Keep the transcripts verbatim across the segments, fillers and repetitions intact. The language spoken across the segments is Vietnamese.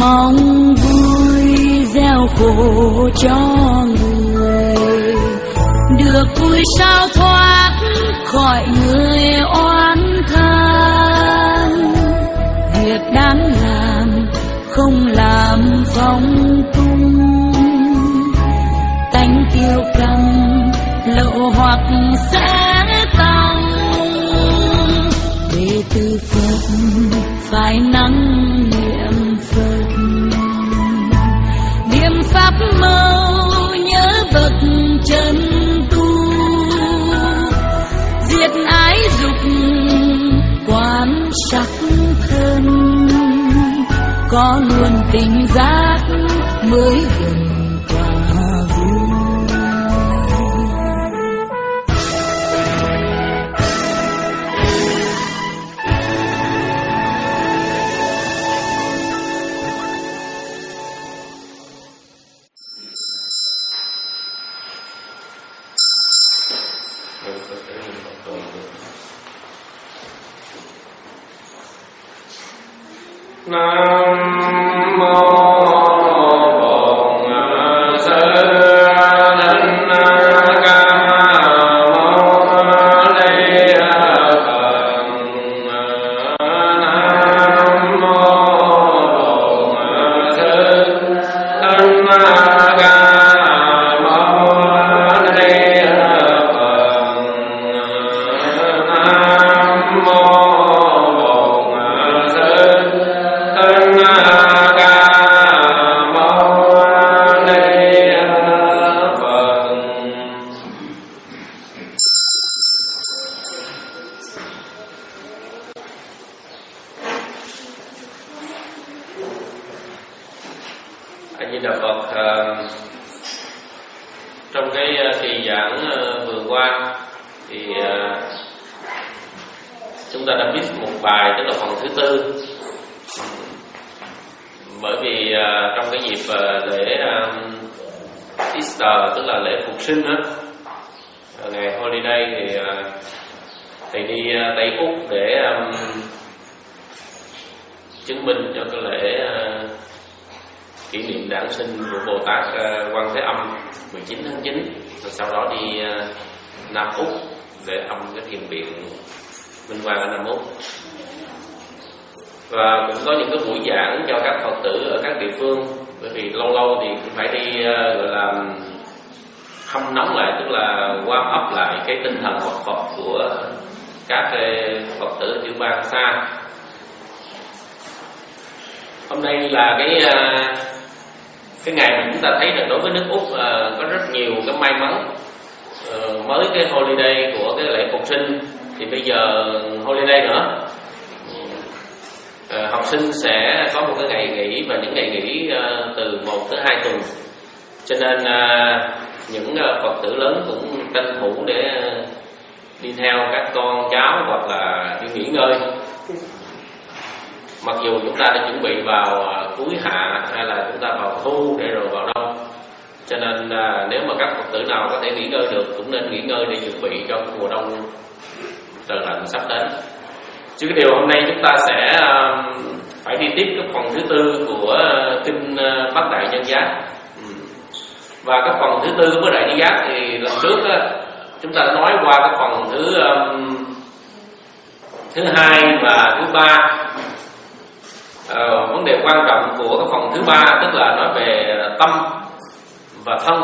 mong vui gieo khổ cho người, được vui sao thoát khỏi người oán than. Việc đáng làm không làm phóng tung, cánh tiêu căng lộ hoặc sẽ tăng. Đệ tử Phật phải năng niệm Phật, niệm pháp mâu nhớ bậc chân tu, diệt ái dục quán sắc thân, có luôn tình giác mới gần quả vui. Nam mô A Di Đà Phật. Trong cái kỳ giảng vừa qua thì chúng ta đã biết một bài, tức là phần thứ tư. Bởi vì trong cái dịp lễ Easter, tức là lễ phục sinh đó, ngày holiday, thì thầy đi Tây Úc để chứng minh cho cái lễ kỷ niệm đản sinh của Bồ Tát Quan Thế Âm mười chín tháng chín, rồi sau đó đi Nam Úc để âm cái thiền viện Minh Quang ở Nam Úc. Và cũng có những cái buổi giảng cho các Phật tử ở các địa phương, bởi vì lâu lâu thì cũng phải đi gọi là hâm nóng lại, tức là warm up lại cái tinh thần học Phật của các Phật tử tiểu bang xa. Hôm nay là cái cái ngày mà chúng ta thấy rằng đối với nước Úc uh, có rất nhiều cái may mắn. Uh, mới cái holiday của cái lễ phục sinh thì bây giờ holiday nữa. Uh, học sinh sẽ có một cái ngày nghỉ, và những ngày nghỉ uh, từ một tới hai tuần. Cho nên uh, những uh, Phật tử lớn cũng tranh thủ để uh, đi theo các con cháu hoặc là đi nghỉ ngơi. Mặc dù chúng ta đã chuẩn bị vào cuối hạ hay là chúng ta vào thu để rồi vào đông, cho nên à, nếu mà các Phật tử nào có thể nghỉ ngơi được cũng nên nghỉ ngơi để chuẩn bị cho mùa đông trời lạnh sắp đến. Chứ cái điều hôm nay chúng ta sẽ à, phải đi tiếp cái phần thứ tư của kinh à, Bát Đại Nhân Giác. Và cái phần thứ tư của Bát Đại Nhân Giác thì lần trước á, chúng ta đã nói qua cái phần thứ um, thứ hai và thứ ba. Ờ, vấn đề quan trọng của cái phần thứ ba tức là nói về tâm và thân.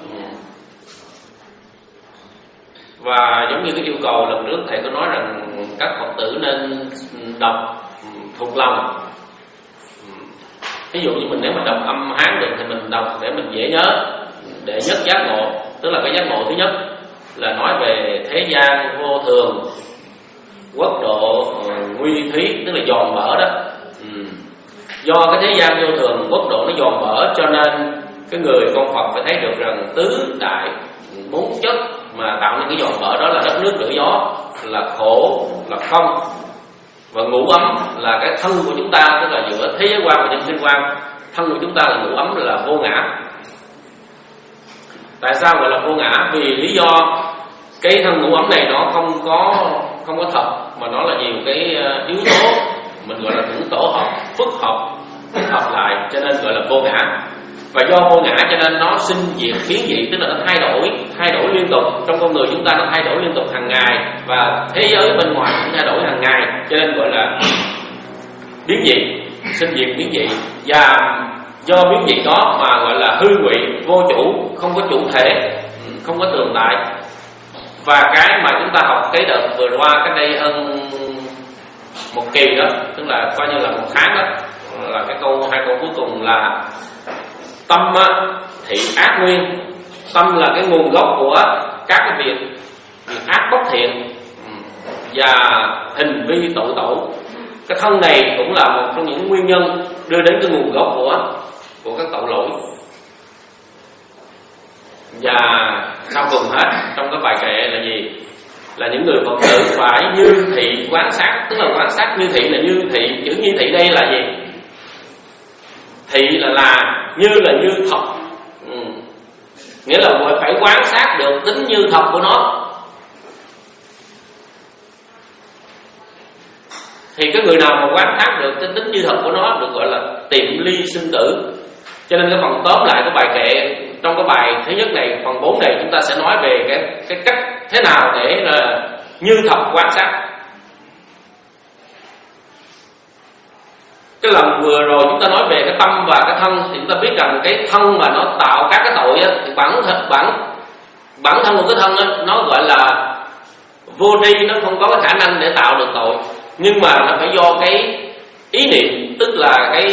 Và giống như cái yêu cầu lần trước thầy có nói rằng các Phật tử nên đọc thuộc lòng. Ví dụ như mình nếu mình đọc âm Hán được thì mình đọc để mình dễ nhớ, để nhất giác ngộ. Tức là cái giác ngộ thứ nhất là nói về thế gian vô thường, quốc độ nguy thúy, tức là giòn mở đó. Do cái thế gian vô thường, quốc độ nó giòn mở, cho nên cái người con Phật phải thấy được rằng tứ đại bốn chất mà tạo nên cái giòn mở đó là đất nước lửa gió, là khổ, là không. Và ngũ ấm là cái thân của chúng ta, tức là giữa thế giới quan và nhân sinh quan. Thân của chúng ta là ngũ ấm, là vô ngã. Tại sao gọi là vô ngã? Vì lý do cái thân ngũ ấm này nó không có không có thật, mà nó là nhiều cái yếu tố mình gọi là những tổ hợp, phức hợp hợp lại, cho nên gọi là vô ngã. Và do vô ngã cho nên nó sinh diệt biến dị, tức là nó thay đổi, thay đổi liên tục. Trong con người chúng ta nó thay đổi liên tục hàng ngày, và thế giới bên ngoài cũng thay đổi hàng ngày, cho nên gọi là biến dị, sinh diệt biến dị. Và do biến dị đó mà gọi là hư ngụy, vô chủ, không có chủ thể, không có tồn tại. Và cái mà chúng ta học cái đợt vừa qua, cái đây hơn một kỳ đó, tức là coi như là một tháng đó, là cái câu hai câu cuối cùng là tâm á, thị ác nguyên. Tâm là cái nguồn gốc của các cái việc, việc ác bất thiện và hình vi tội tổ. Cái thân này cũng là một trong những nguyên nhân đưa đến cái nguồn gốc của của các tội lỗi. Và sau cùng hết trong cái bài kệ là gì? Là những người Phật tử phải như thị quán sát. Tức là quán sát như thị là như thị. Chữ như thị đây là gì? Thị là là, như là như thật. ừ. Nghĩa là phải quán sát được tính như thật của nó. Thì cái người nào mà quán sát được cái tính như thật của nó được gọi là tiệm ly sinh tử. Cho nên cái phần tóm lại của bài kệ trong cái bài thứ nhất này, phần bốn này, chúng ta sẽ nói về cái, cái cách thế nào để là như thật quan sát. Cái lần vừa rồi chúng ta nói về cái tâm và cái thân, thì chúng ta biết rằng cái thân mà nó tạo các cái tội á, thì bản thân bản bản thân của cái thân á, nó gọi là vô tri, nó không có cái khả năng để tạo được tội. Nhưng mà nó phải do cái ý niệm, tức là cái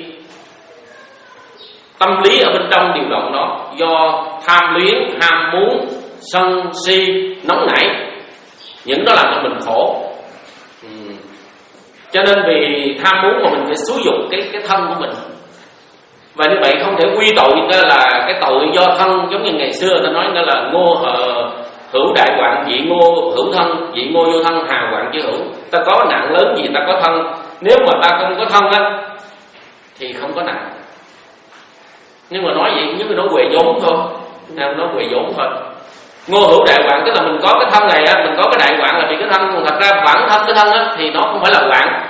tâm lý ở bên trong điều động nó, do tham luyến, ham muốn, sân si, nóng nảy, những đó làm cho mình khổ. ừ. Cho nên vì tham muốn mà mình phải xúi dục cái cái thân của mình. Và như vậy không thể quy tội đó là cái tội do thân, giống như ngày xưa ta nói đó là ngô uh, hữu đại hoạn dị ngô hữu thân, dị ngô vô thân hà hoạn chứ hữu. Ta có nạn lớn gì ta có thân, nếu mà ta không có thân á thì không có nạn. Nhưng mà nói vậy như nói quề vốn thôi, em nói quề vốn thôi. Ngô hữu đại hoạn tức là mình có cái thân này á, mình có cái đại hoạn là vì cái thân, còn thật ra bản thân cái thân á thì nó không phải là hoạn.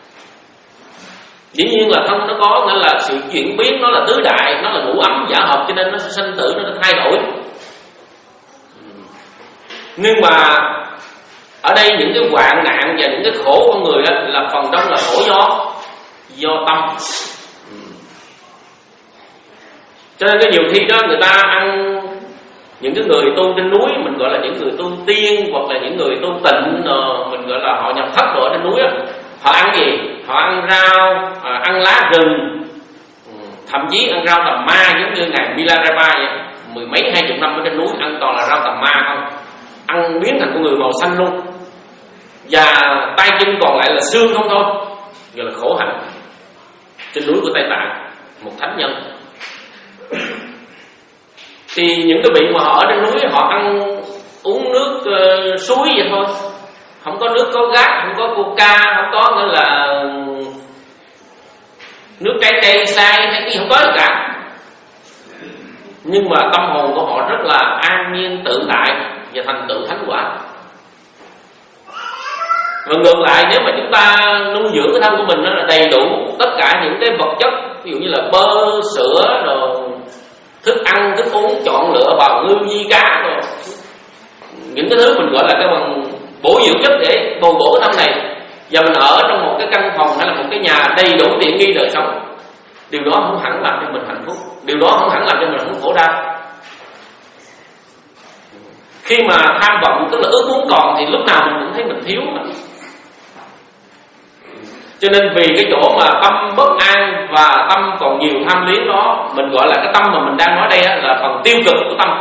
Dĩ nhiên là thân nó có nghĩa là sự chuyển biến, nó là tứ đại, nó là ngũ ấm giả hợp, cho nên nó sẽ sinh tử, nó thay đổi. Nhưng mà ở đây những cái hoạn nạn và những cái khổ con người á là phần đông là khổ do do tâm. Cho nên cái nhiều khi đó người ta ăn những cái người tu trên núi, mình gọi là những người tu tiên hoặc là những người tu tịnh, mình gọi là họ nhập thất rồi trên núi á, họ ăn gì? Họ ăn rau, ăn lá rừng, thậm chí ăn rau tầm ma, giống như ngài Milarepa vậy, mười mấy hai chục năm ở trên núi ăn toàn là rau tầm ma không, ăn biến thành con người màu xanh luôn, và tay chân còn lại là xương không thôi, gọi là khổ hạnh. Trên núi của Tây Tạng, một thánh nhân. Thì những cái vị mà họ ở trên núi, họ ăn uống nước uh, suối vậy thôi, không có nước có gác, không có coca, không có nữa là nước trái cây sai hay gì, không có gì cả. Nhưng mà tâm hồn của họ rất là an nhiên tự tại và thành tựu thánh quả. Và ngược lại, nếu mà chúng ta nuôi dưỡng cái thân của mình nó là đầy đủ tất cả những cái vật chất, ví dụ như là bơ, sữa, rồi thức ăn, thức uống chọn lựa bào ngư, di cá, rồi những cái thứ mình gọi là cái bằng bổ dưỡng chất để bồi bổ cái thân này, và mình ở trong một cái căn phòng hay là một cái nhà đầy đủ tiện nghi đời sống, điều đó không hẳn làm cho mình hạnh phúc, điều đó không hẳn làm cho mình không khổ đau. Khi mà tham vọng tức là ước muốn còn thì lúc nào mình cũng thấy mình thiếu mà. Cho nên vì cái chỗ mà tâm bất an và tâm còn nhiều tham luyến đó, mình gọi là cái tâm mà mình đang nói đây là phần tiêu cực của tâm.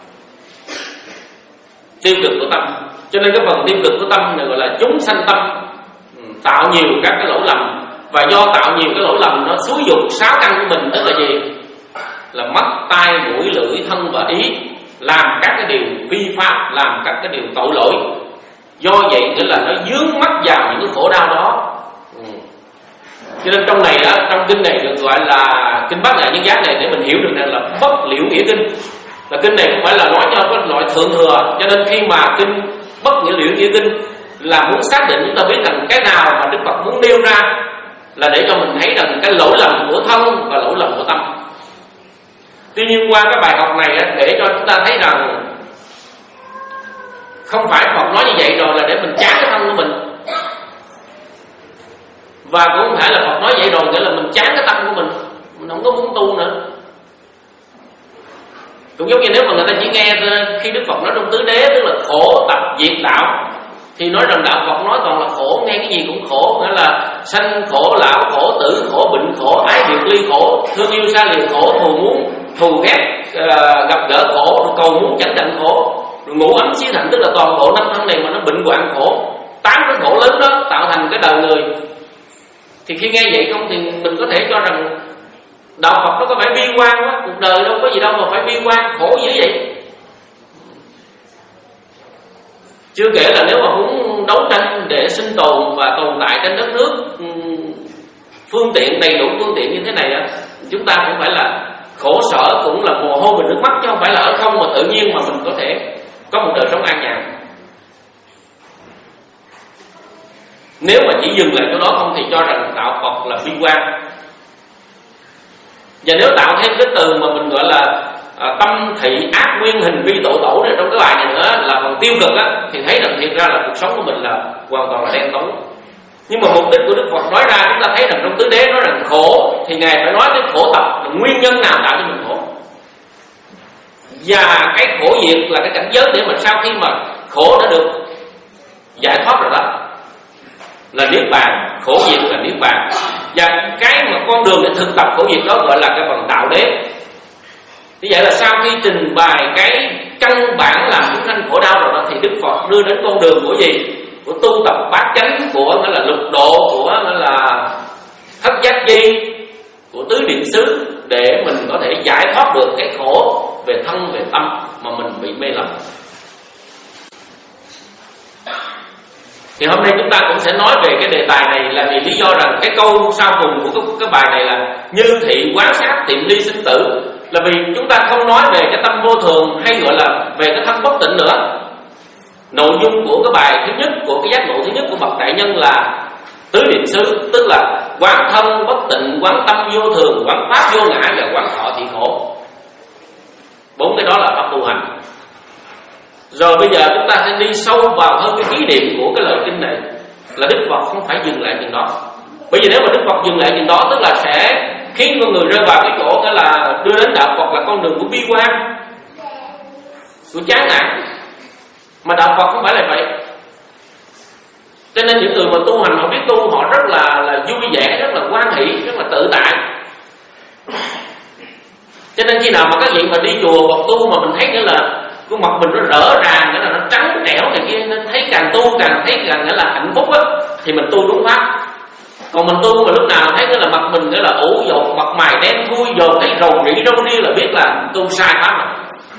Tiêu cực của tâm. Cho nên cái phần tiêu cực của tâm này gọi là chúng sanh tâm, tạo nhiều các cái lỗi lầm. Và do tạo nhiều cái lỗi lầm, nó xúi dục sáu căn của mình, tức là gì? Là mắt, tai, mũi, lưỡi, thân và ý, làm các cái điều phi pháp, làm các cái điều tội lỗi. Do vậy nghĩa là nó dướng mắt vào những cái khổ đau đó. Cho nên trong này đó, trong kinh này được gọi là kinh Bát Nhã Nhân Giác này, để mình hiểu được rằng là bất liễu nghĩa kinh. Là kinh này không phải là nói cho cái loại thượng thừa. Cho nên khi mà kinh bất nghĩa liễu nghĩa kinh là muốn xác định chúng ta biết rằng cái nào mà Đức Phật muốn nêu ra là để cho mình thấy rằng cái lỗi lầm của thân và lỗi lầm của tâm. Tuy nhiên qua cái bài học này để cho chúng ta thấy rằng không phải Phật nói như vậy rồi là để mình chán cái thân của mình, và cũng không phải là Phật nói vậy rồi nghĩa là mình chán cái tâm của mình, mình không có muốn tu nữa. Cũng giống như nếu mà người ta chỉ nghe khi Đức Phật nói trong tứ đế tức là khổ tập diệt đạo, thì nói rằng đạo Phật nói toàn là khổ, nghe cái gì cũng khổ, nghĩa là sanh khổ, lão khổ, tử khổ, bệnh khổ, ái biệt ly khổ, thương yêu xa lìa khổ, thù muốn thù ghét uh, gặp gỡ khổ, cầu muốn chẳng đặng khổ, rồi ngũ ấm xí thành tức là toàn bộ năm thân này mà nó bệnh hoạn khổ, tám cái khổ lớn đó tạo thành cái đời người. Thì khi nghe vậy không thì mình có thể cho rằng đạo Phật nó có phải bi quan quá, cuộc đời đâu có gì đâu mà phải bi quan khổ dữ vậy. Chưa kể là nếu mà muốn đấu tranh để sinh tồn và tồn tại trên đất nước, phương tiện đầy đủ phương tiện như thế này đó, chúng ta cũng phải là khổ sở, cũng là mồ hôi và nước mắt, chứ không phải là ở không mà tự nhiên mà mình có thể có một đời sống an nhàn. Nếu mà chỉ dừng lại chỗ đó không thì cho rằng đạo Phật là bi quan. Và nếu tạo thêm cái từ mà mình gọi là à, tâm thị ác nguyên hình vi tội tổ này trong cái bài này nữa là phần tiêu cực á, thì thấy rằng thiệt ra là cuộc sống của mình là hoàn toàn là đen tối. Nhưng mà mục đích của Đức Phật nói ra, chúng ta thấy rằng trong tứ đế nói rằng khổ thì Ngài phải nói cái khổ tập là nguyên nhân nào tạo cho mình khổ, và cái khổ diệt là cái cảnh giới để mà sau khi mà khổ đã được giải thoát rồi đó là niết bàn, khổ diệt là niết bàn. Và cái mà con đường để thực tập khổ diệt đó gọi là cái phần tạo đế. Như vậy là sau khi trình bày cái căn bản làm chúng sanh khổ đau rồi đó, thì Đức Phật đưa đến con đường của gì? Của tu tập bát chánh, của nghĩa là lục độ, của nghĩa là thất giác chi, của tứ niệm xứ, để mình có thể giải thoát được cái khổ về thân, về tâm mà mình bị mê lầm. Thì hôm nay chúng ta cũng sẽ nói về cái đề tài này là vì lý do rằng cái câu sau cùng của cái, cái bài này là như thị quán sát tiệm ly sinh tử, là vì chúng ta không nói về cái tâm vô thường hay gọi là về cái thân bất tịnh nữa. Nội dung của cái bài thứ nhất, của cái giác ngộ thứ nhất của bậc đại nhân là tứ niệm xứ, tức là quán thân bất tịnh, quán tâm vô thường, quán pháp vô ngã và quán thọ thị khổ. Bốn cái đó là pháp tu hành. Rồi bây giờ chúng ta sẽ đi sâu vào hơn cái ý niệm của cái lời kinh này, là Đức Phật không phải dừng lại chừng đó. Bởi vì nếu mà Đức Phật dừng lại chừng đó tức là sẽ khiến con người rơi vào cái chỗ đó là đưa đến đạo Phật là con đường của bi quan, của chán nản. Mà đạo Phật không phải là vậy. Cho nên những người mà tu hành họ biết tu, họ rất là là vui vẻ, rất là hoan hỷ, rất là tự tại. Cho nên khi nào mà các vị mà đi chùa hoặc tu mà mình thấy nghĩa là khuôn mặt mình nó rỡ ràng, nghĩa là nó trắng trẻo này kia, nên thấy càng tu càng thấy càng nghĩa là hạnh phúc á, thì mình tu đúng pháp. Còn mình tu mà lúc nào thấy nghĩa là mặt mình nghĩa là ủ dột, mặt mày đen thui, dồn thấy rầu rĩ râu ria là biết là tu sai pháp rồi.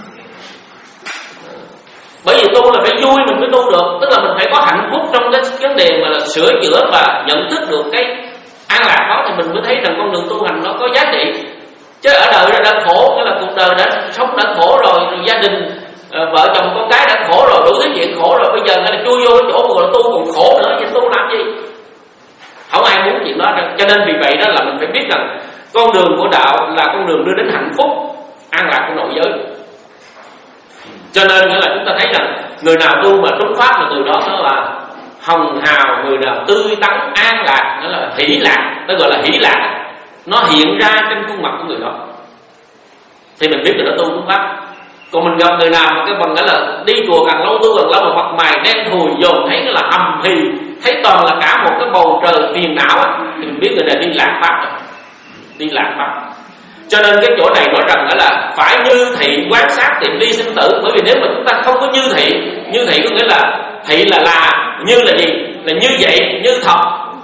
Bởi vì tu là phải vui mình mới tu được, tức là mình phải có hạnh phúc trong cái vấn đề mà là sửa chữa và nhận thức được cái an lạc đó, thì mình mới thấy rằng con đường tu hành nó có giá trị. Chứ ở đời đã khổ, nghĩa là cuộc đời đã sống đã khổ rồi, rồi gia đình vợ chồng con cái đã khổ rồi, đủ thứ chuyện khổ rồi, bây giờ là chui vô cái chỗ mà tu còn khổ nữa, thì tu làm gì? Không ai muốn chuyện đó. Cho nên vì vậy đó là mình phải biết rằng con đường của đạo là con đường đưa đến hạnh phúc, an lạc của nội giới. Cho nên nghĩa là chúng ta thấy rằng người nào tu mà đúng pháp là từ đó nó là hồng hào, người nào tươi tắn an lạc, nó là hỷ lạc, nó gọi là hỷ lạc, nó hiện ra trên khuôn mặt của người đó, thì mình biết người đó tu đúng pháp. Còn mình gặp người nào mà cái bằng nghĩa là đi chùa càng lâu tu càng lâu mà mặt mày đen thùi, dồn thấy nó là hầm hì, thấy toàn là cả một cái bầu trời phiền não á, thì mình biết người này đi lạc pháp rồi, đi lạc pháp. Cho nên cái chỗ này nói rằng là phải như thị quán sát tiệm ly sinh tử. Bởi vì nếu mà chúng ta không có như thị, như thị có nghĩa là thị là là, như là gì? Là như vậy, như thật.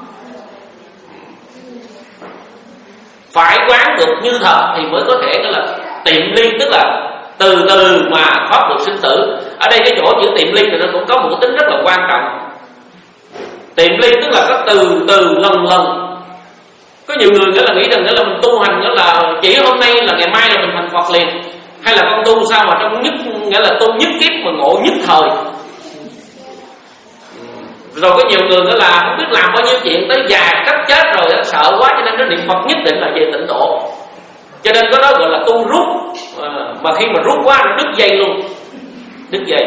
Phải quán được như thật thì mới có thể là tiệm ly, tức là từ từ mà thoát được sinh tử. Ở đây cái chỗ chữ tiệm ly thì nó cũng có một cái tính rất là quan trọng. Tiệm ly tức là có từ từ lần lần. Có nhiều người nghĩa là nghĩ rằng nghĩa là mình tu hành nghĩa là chỉ hôm nay là ngày mai là mình thành Phật liền, hay là con tu sao mà trong nhất nghĩa là tu nhất kiếp mà ngộ nhất thời. Rồi có nhiều người nó là không biết làm bao nhiêu chuyện tới già cách chết rồi, nó sợ quá cho nên nó niệm Phật nhất định là về tịnh độ. Cho nên có đó gọi là tu rút, à, mà khi mà rút quá nó đứt dây luôn, đứt dây.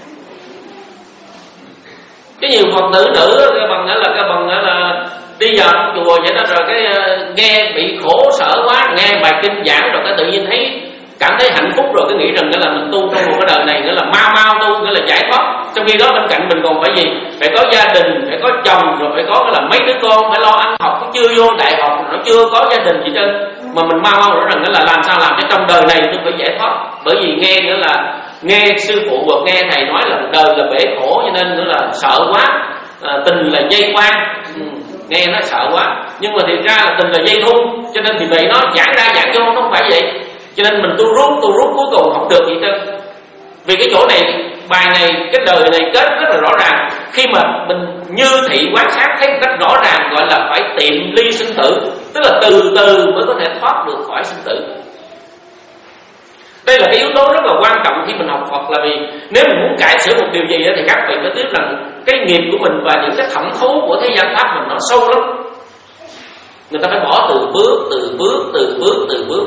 Cái nhiều Phật tử nữ cái bằng là cái bằng là đi vào chùa vậy đó, rồi cái uh, nghe bị khổ sở quá, nghe bài kinh giảng rồi cái tự nhiên thấy cảm thấy hạnh phúc, rồi cái nghĩ rằng đó là mình tu trong một cái đời này nữa là mau mau tu, nghĩa là giải thoát. Trong khi đó bên cạnh mình còn phải gì? Phải có gia đình, phải có chồng, rồi phải có cái là mấy đứa con, phải lo ăn học, nó chưa vô đại học, nó chưa có gia đình gì trơn. Mà mình mau mau nói rằng đó là làm sao làm cho trong đời này tôi phải giải thoát. Bởi vì nghe nữa là nghe sư phụ và nghe thầy nói là đời là bể khổ, cho nên nữa là sợ quá, à, tình là dây quan. Ừ, nghe nó sợ quá, nhưng mà thiệt ra là tình là dây thun, cho nên thì vậy nó giảng ra giảng vô nó không phải vậy. Cho nên mình tu rút tu rút cuối cùng không được gì trơn. Vì cái chỗ này, bài này, cái đời này kết rất là rõ ràng. Khi mà mình như thị quan sát thấy một cách rõ ràng, gọi là phải tiệm ly sinh tử, tức là từ từ mới có thể thoát được khỏi sinh tử. Đây là cái yếu tố rất là quan trọng khi mình học Phật, là vì nếu mình muốn cải sửa một điều gì đó, thì các vị phải biết rằng cái nghiệp của mình và những cái thẩm thấu của thế gian pháp mình nó sâu lắm. Người ta phải bỏ từ bước, từ bước, từ bước, từ bước.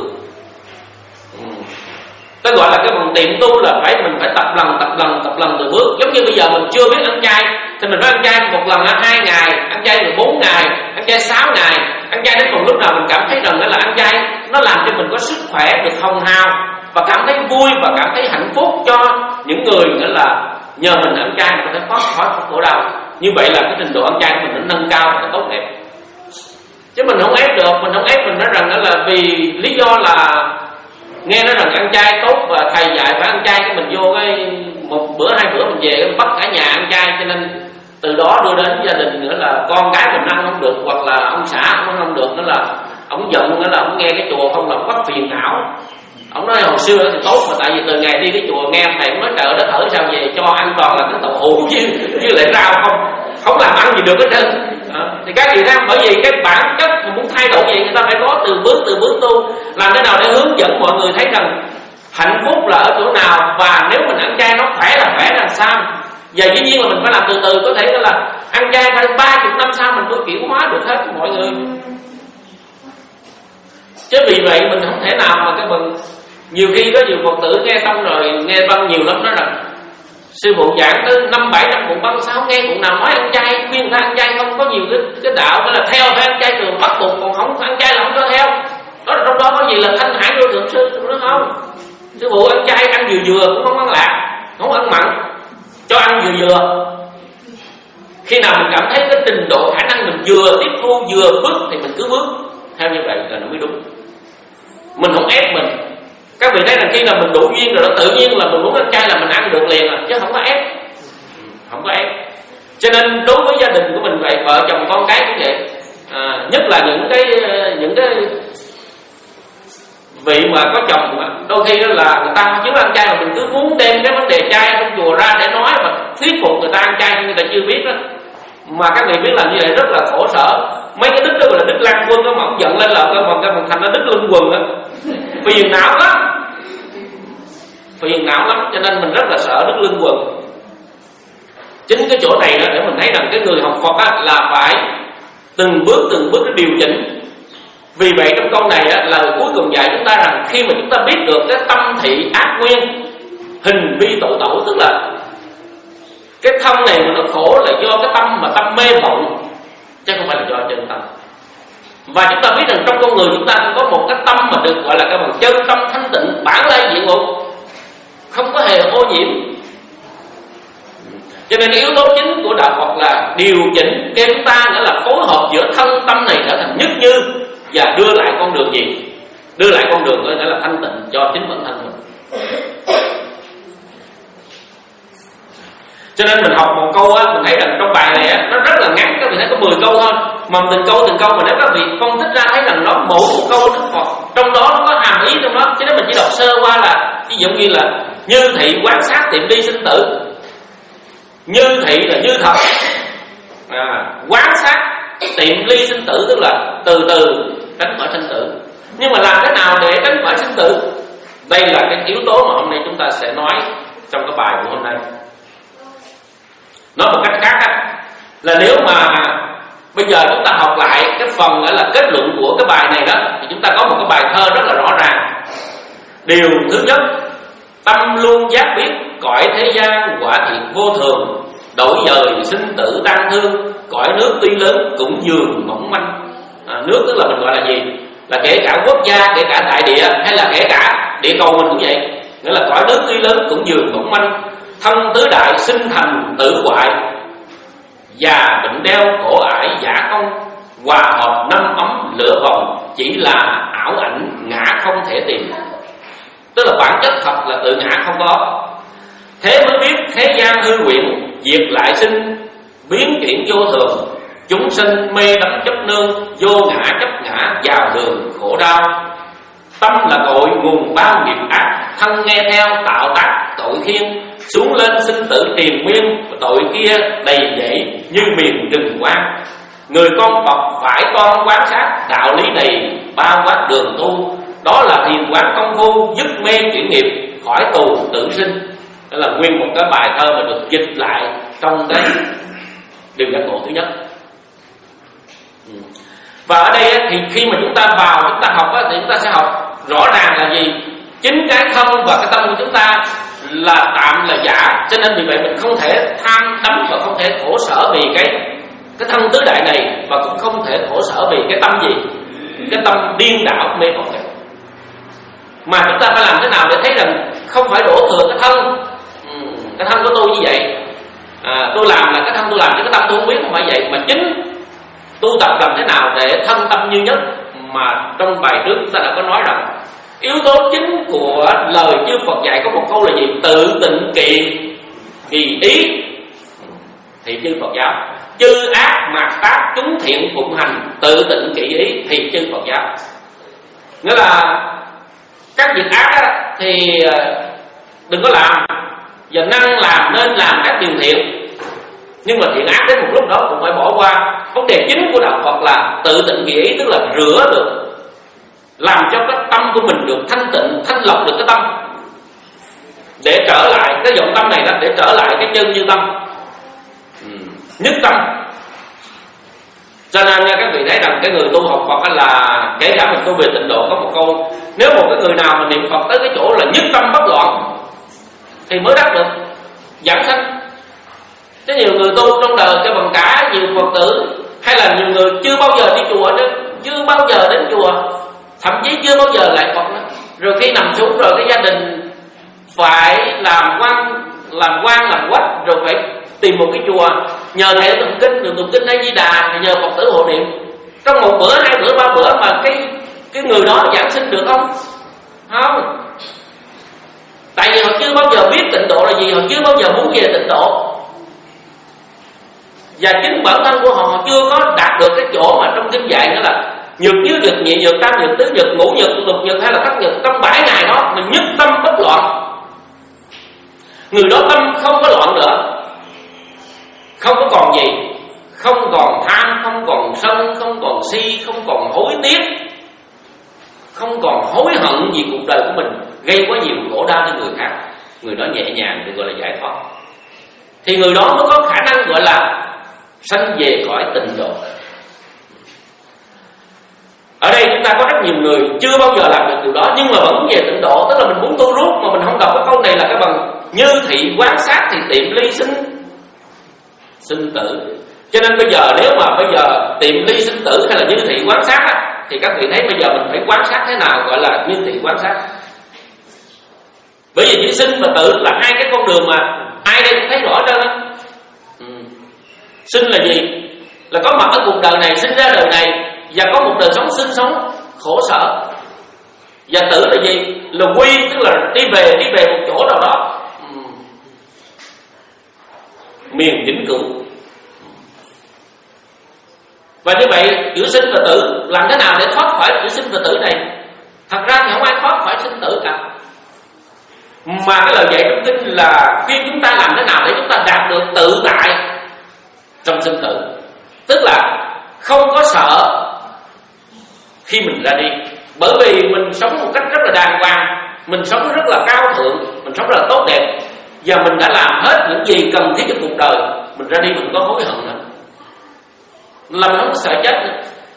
Cái gọi là cái bằng tiệm tu là phải mình phải tập lần, tập lần, tập lần từ bước. Giống như bây giờ mình chưa biết ăn chay thì mình phải ăn chay một lần là hai ngày, ăn chay mười bốn ngày, ăn chay sáu ngày, ăn chay đến một lúc nào mình cảm thấy rằng đó là ăn chay nó làm cho mình có sức khỏe được hồng hào và cảm thấy vui và cảm thấy hạnh phúc cho những người nữa là nhờ mình ăn chay mình có thể thoát khỏi khổ đau. Như vậy là cái trình độ ăn chay của mình nó nâng cao và tốt đẹp. Chứ mình không ép được, mình không ép mình nói rằng đó là vì lý do là nghe nói rằng ăn chay tốt và thầy dạy phải ăn chay, cái mình vô cái một bữa hai bữa mình về bắt cả nhà ăn chay, cho nên từ đó đưa đến gia đình nữa là con cái mình ăn không được, hoặc là ông xã ông không được, nữa là ông giận, nữa là ông nghe cái chùa không là bắt phiền não. Ông nói hồi xưa thì tốt, mà tại vì từ ngày đi cái chùa nghe thầy nói trời đất thở sao về cho ăn toàn là cái tàu hũ chứ chứ lại rau không không làm ăn gì được hết trơn. À, thì các vị thấy bởi vì cái bản chất mà muốn thay đổi gì người ta phải có từ bước từ bước tu, làm thế nào để hướng dẫn mọi người thấy rằng hạnh phúc là ở chỗ nào, và nếu mình ăn chay nó khỏe là khỏe làm sao. Và dĩ nhiên là mình phải làm từ từ, có thể là ăn chay phải ba chục năm sau mình mới chuyển hóa được hết mọi người. Chứ vì vậy mình không thể nào mà cái bằng nhiều khi có nhiều Phật tử nghe xong rồi nghe băng nhiều lắm, nói rằng sư phụ giảng tới năm bảy năm cuộn băng sao nghe cuộn nào nói ăn chay, khuyên ta ăn chay, không có nhiều cái cái đạo phải là theo phải ăn chay thường bắt buộc, còn không ăn chay là không cho theo. Đó là trong đó có gì là thanh hải vô thượng sư đúng không? Sư phụ ăn chay ăn vừa vừa cũng không ăn lạc, không ăn mặn, cho ăn vừa vừa. Khi nào mình cảm thấy cái trình độ khả năng mình vừa tiếp thu vừa bước thì mình cứ bước theo như vậy là nó mới đúng. Mình không ép mình. Các vị thấy rằng khi nào mình đủ duyên rồi đó, tự nhiên là mình muốn ăn chay là mình ăn được liền à, chứ không có ép, không có ép. Cho nên đối với gia đình của mình vậy, vợ chồng con cái cũng vậy, à, nhất là những cái những cái vị mà có chồng đôi khi đó là người ta chưa ăn chay mà mình cứ muốn đem cái vấn đề chay trong chùa ra để nói và thuyết phục người ta ăn chay, nhưng người ta chưa biết đó. Mà các vị biết làm như vậy rất là khổ sở. Mấy cái đức đó gọi là đức lăng quân đó, mà ông giận lên là cái bằng cái bằng thành nó đức lưng quần á, phiền não lắm, phiền não lắm. Cho nên mình rất là sợ đức lưng quần. Chính cái chỗ này đó để mình thấy rằng cái người học Phật á là phải từng bước từng bước để điều chỉnh. Vì vậy trong câu này á, lời cuối cùng dạy chúng ta rằng khi mà chúng ta biết được cái tâm thị ác nguyên, hình vi tổ tẩu, tức là cái thân này mà nó khổ là do cái tâm mà tâm mê vọng, chứ không phải là do chân tâm. Và chúng ta biết rằng trong con người chúng ta có một cái tâm mà được gọi là cái bằng chân tâm thanh tịnh, bản lai diện ngục, không có hề ô nhiễm. Cho nên yếu tố chính của đạo Phật là điều chỉnh cho chúng ta, nghĩa là phối hợp giữa thân tâm này trở thành nhất như, và đưa lại con đường gì? Đưa lại con đường nghĩa là thanh tịnh cho chính bản thân mình. Cho nên mình học một câu á, mình thấy rằng trong bài này á, nó rất là ngắn, các vị thấy có mười câu thôi, mà từng câu từng câu mà nếu các vị phân tích ra thấy rằng nó mỗi một câu Đức Phật trong đó nó có hàm ý trong đó. Chứ nếu mình chỉ đọc sơ qua là ví dụ như là như thị quán sát tiệm ly sinh tử, như thị là như thật, à, quán sát tiệm ly sinh tử tức là từ từ tránh khỏi sinh tử. Nhưng mà làm thế nào để tránh khỏi sinh tử? Đây là cái yếu tố mà hôm nay chúng ta sẽ nói trong cái bài của hôm nay. Nói một cách khác á, là nếu mà bây giờ chúng ta học lại cái phần gọi là kết luận của cái bài này đó, thì chúng ta có một cái bài thơ rất là rõ ràng. Điều thứ nhất, tâm luôn giác biết cõi thế gian quả thiệt vô thường, đổi dời sinh tử tan thương, cõi nước tuy lớn cũng dường mỏng manh. À, nước tức là mình gọi là gì? Là kể cả quốc gia, kể cả đại địa, hay là kể cả địa cầu mình cũng vậy. Nghĩa là cõi nước tuy lớn cũng dường mỏng manh, thân tứ đại sinh thành tử hoại, già bệnh đeo khổ ải giả không, hòa hợp năm ấm lửa vòng, chỉ là ảo ảnh ngã không thể tìm. Tức là bản chất thật là tự ngã không có. Thế mới biết thế gian hư quyện, diệt lại sinh biến chuyển vô thường, chúng sinh mê đắm chấp nương, vô ngã chấp ngã vào đường khổ đau. Tâm là cội nguồn bao nghiệp ác, thân nghe theo tạo tác tội thiên, xuống lên sinh tử triền miên, tội kia đầy dẫy như miền rừng quang. Người con Phật phải toan quán sát, đạo lý đầy bao quát đường tu, đó là thiền quán công phu dứt mê chuyển nghiệp, khỏi tù tử sinh. Đó là nguyên một cái bài thơ mà được dịch lại trong cái điều giác ngộ thứ nhất. Và ở đây thì khi mà chúng ta vào chúng ta học thì chúng ta sẽ học rõ ràng là gì? Chính cái thân và cái tâm của chúng ta là tạm là giả, cho nên vì vậy mình không thể tham đắm và không thể khổ sở vì cái cái thân tứ đại này, và cũng không thể khổ sở vì cái tâm gì? Cái tâm điên đảo mê hoặc này. Mà chúng ta phải làm thế nào để thấy rằng không phải đổ thừa cái thân, ừ, cái thân của tôi như vậy, à, tôi làm là cái thân tôi làm chứ cái tâm tôi không biết, không phải vậy. Mà chính tu tập làm thế nào để thân tâm như nhất, mà trong bài trước chúng ta đã có nói rằng yếu tố chính của lời chư Phật dạy có một câu là gì? Tự tịnh kỳ kỳ ý. Thì chư Phật giáo chư ác mạt tác chúng thiện phụng hành, tự tịnh kỳ ý thì chư Phật giáo. Nghĩa là các việc ác á, thì đừng có làm, và năng làm nên làm các điều thiện, nhưng mà thiện ác đến một lúc đó cũng phải bỏ qua. Vấn đề chính của đạo Phật là tự tịnh kỳ ý, tức là rửa được, làm cho cái tâm của mình được thanh tịnh, thanh lọc được cái tâm, để trở lại cái dòng tâm này đó, để trở lại cái chân như tâm, nhất tâm. Cho nên các vị thấy rằng cái người tu học Phật là kể cả mình tu về tịnh độ có một câu: nếu một cái người nào mà niệm Phật tới cái chỗ là nhất tâm bất loạn thì mới đắc được giảng sanh. Chứ nhiều người tu trong đời cho bằng cả nhiều Phật tử, hay là nhiều người chưa bao giờ đi chùa chứ, chưa bao giờ đến chùa, thậm chí chưa bao giờ lại Phật nữa. Rồi khi nằm xuống rồi cái gia đình phải làm quan, làm quan làm quách, rồi phải tìm một cái chùa nhờ thầy tụng kinh, được tụng kinh A Di Đà, nhờ Phật tử hộ niệm. Trong một bữa, hai bữa, ba bữa mà cái cái người đó giảng sinh được không? Không. Tại vì họ chưa bao giờ biết tịnh độ là gì, họ chưa bao giờ muốn về tịnh độ, và chính bản thân của họ, họ chưa có đạt được cái chỗ mà trong kinh dạy, nữa là nhược dưới nhược, nhị nhược, tam nhược, tứ nhược, ngũ nhược, lục nhược hay là thất nhược. Trong bảy ngày đó mình nhất tâm bất loạn, người đó tâm không có loạn nữa, không có còn gì, không còn tham, không còn sân, không còn si, không còn hối tiếc, không còn hối hận vì cuộc đời của mình gây quá nhiều khổ đau cho người khác. Người đó nhẹ nhàng được gọi là giải thoát, thì người đó mới có khả năng gọi là sanh về khỏi tịnh độ. Ở đây chúng ta có rất nhiều người chưa bao giờ làm được điều đó, nhưng mà vẫn về tịnh độ. Tức là mình muốn tu rút mà mình không đọc cái câu này là cái bằng như thị quán sát thì tiệm ly sinh sinh tử. Cho nên bây giờ nếu mà bây giờ tiệm ly sinh tử hay là như thị quán sát á, thì các vị thấy bây giờ mình phải quán sát thế nào gọi là như thị quán sát. Bởi vì chữ sinh và tử là hai cái con đường mà ai đây cũng thấy rõ ra. ừ. Sinh là gì? Là có mặt ở cuộc đời này, sinh ra đời này, và có một đời sống sinh sống khổ sở. Và tử là gì? Là quy, tức là đi về đi về một chỗ nào đó ừ. miền vĩnh cửu. Và như vậy giữa sinh và tử, làm thế nào để thoát khỏi giữa sinh và tử này? Thật ra thì không ai thoát khỏi sinh tử cả, mà cái lời dạy trong kinh là khuyên chúng ta làm thế nào để chúng ta đạt được tự tại trong sinh tử. Tức là không có sợ khi mình ra đi, bởi vì mình sống một cách rất là đàng hoàng, mình sống rất là cao thượng, mình sống rất là tốt đẹp, và mình đã làm hết những gì cần thiết cho cuộc đời. Mình ra đi mình có hối hận nữa, là mình không sợ chết nữa.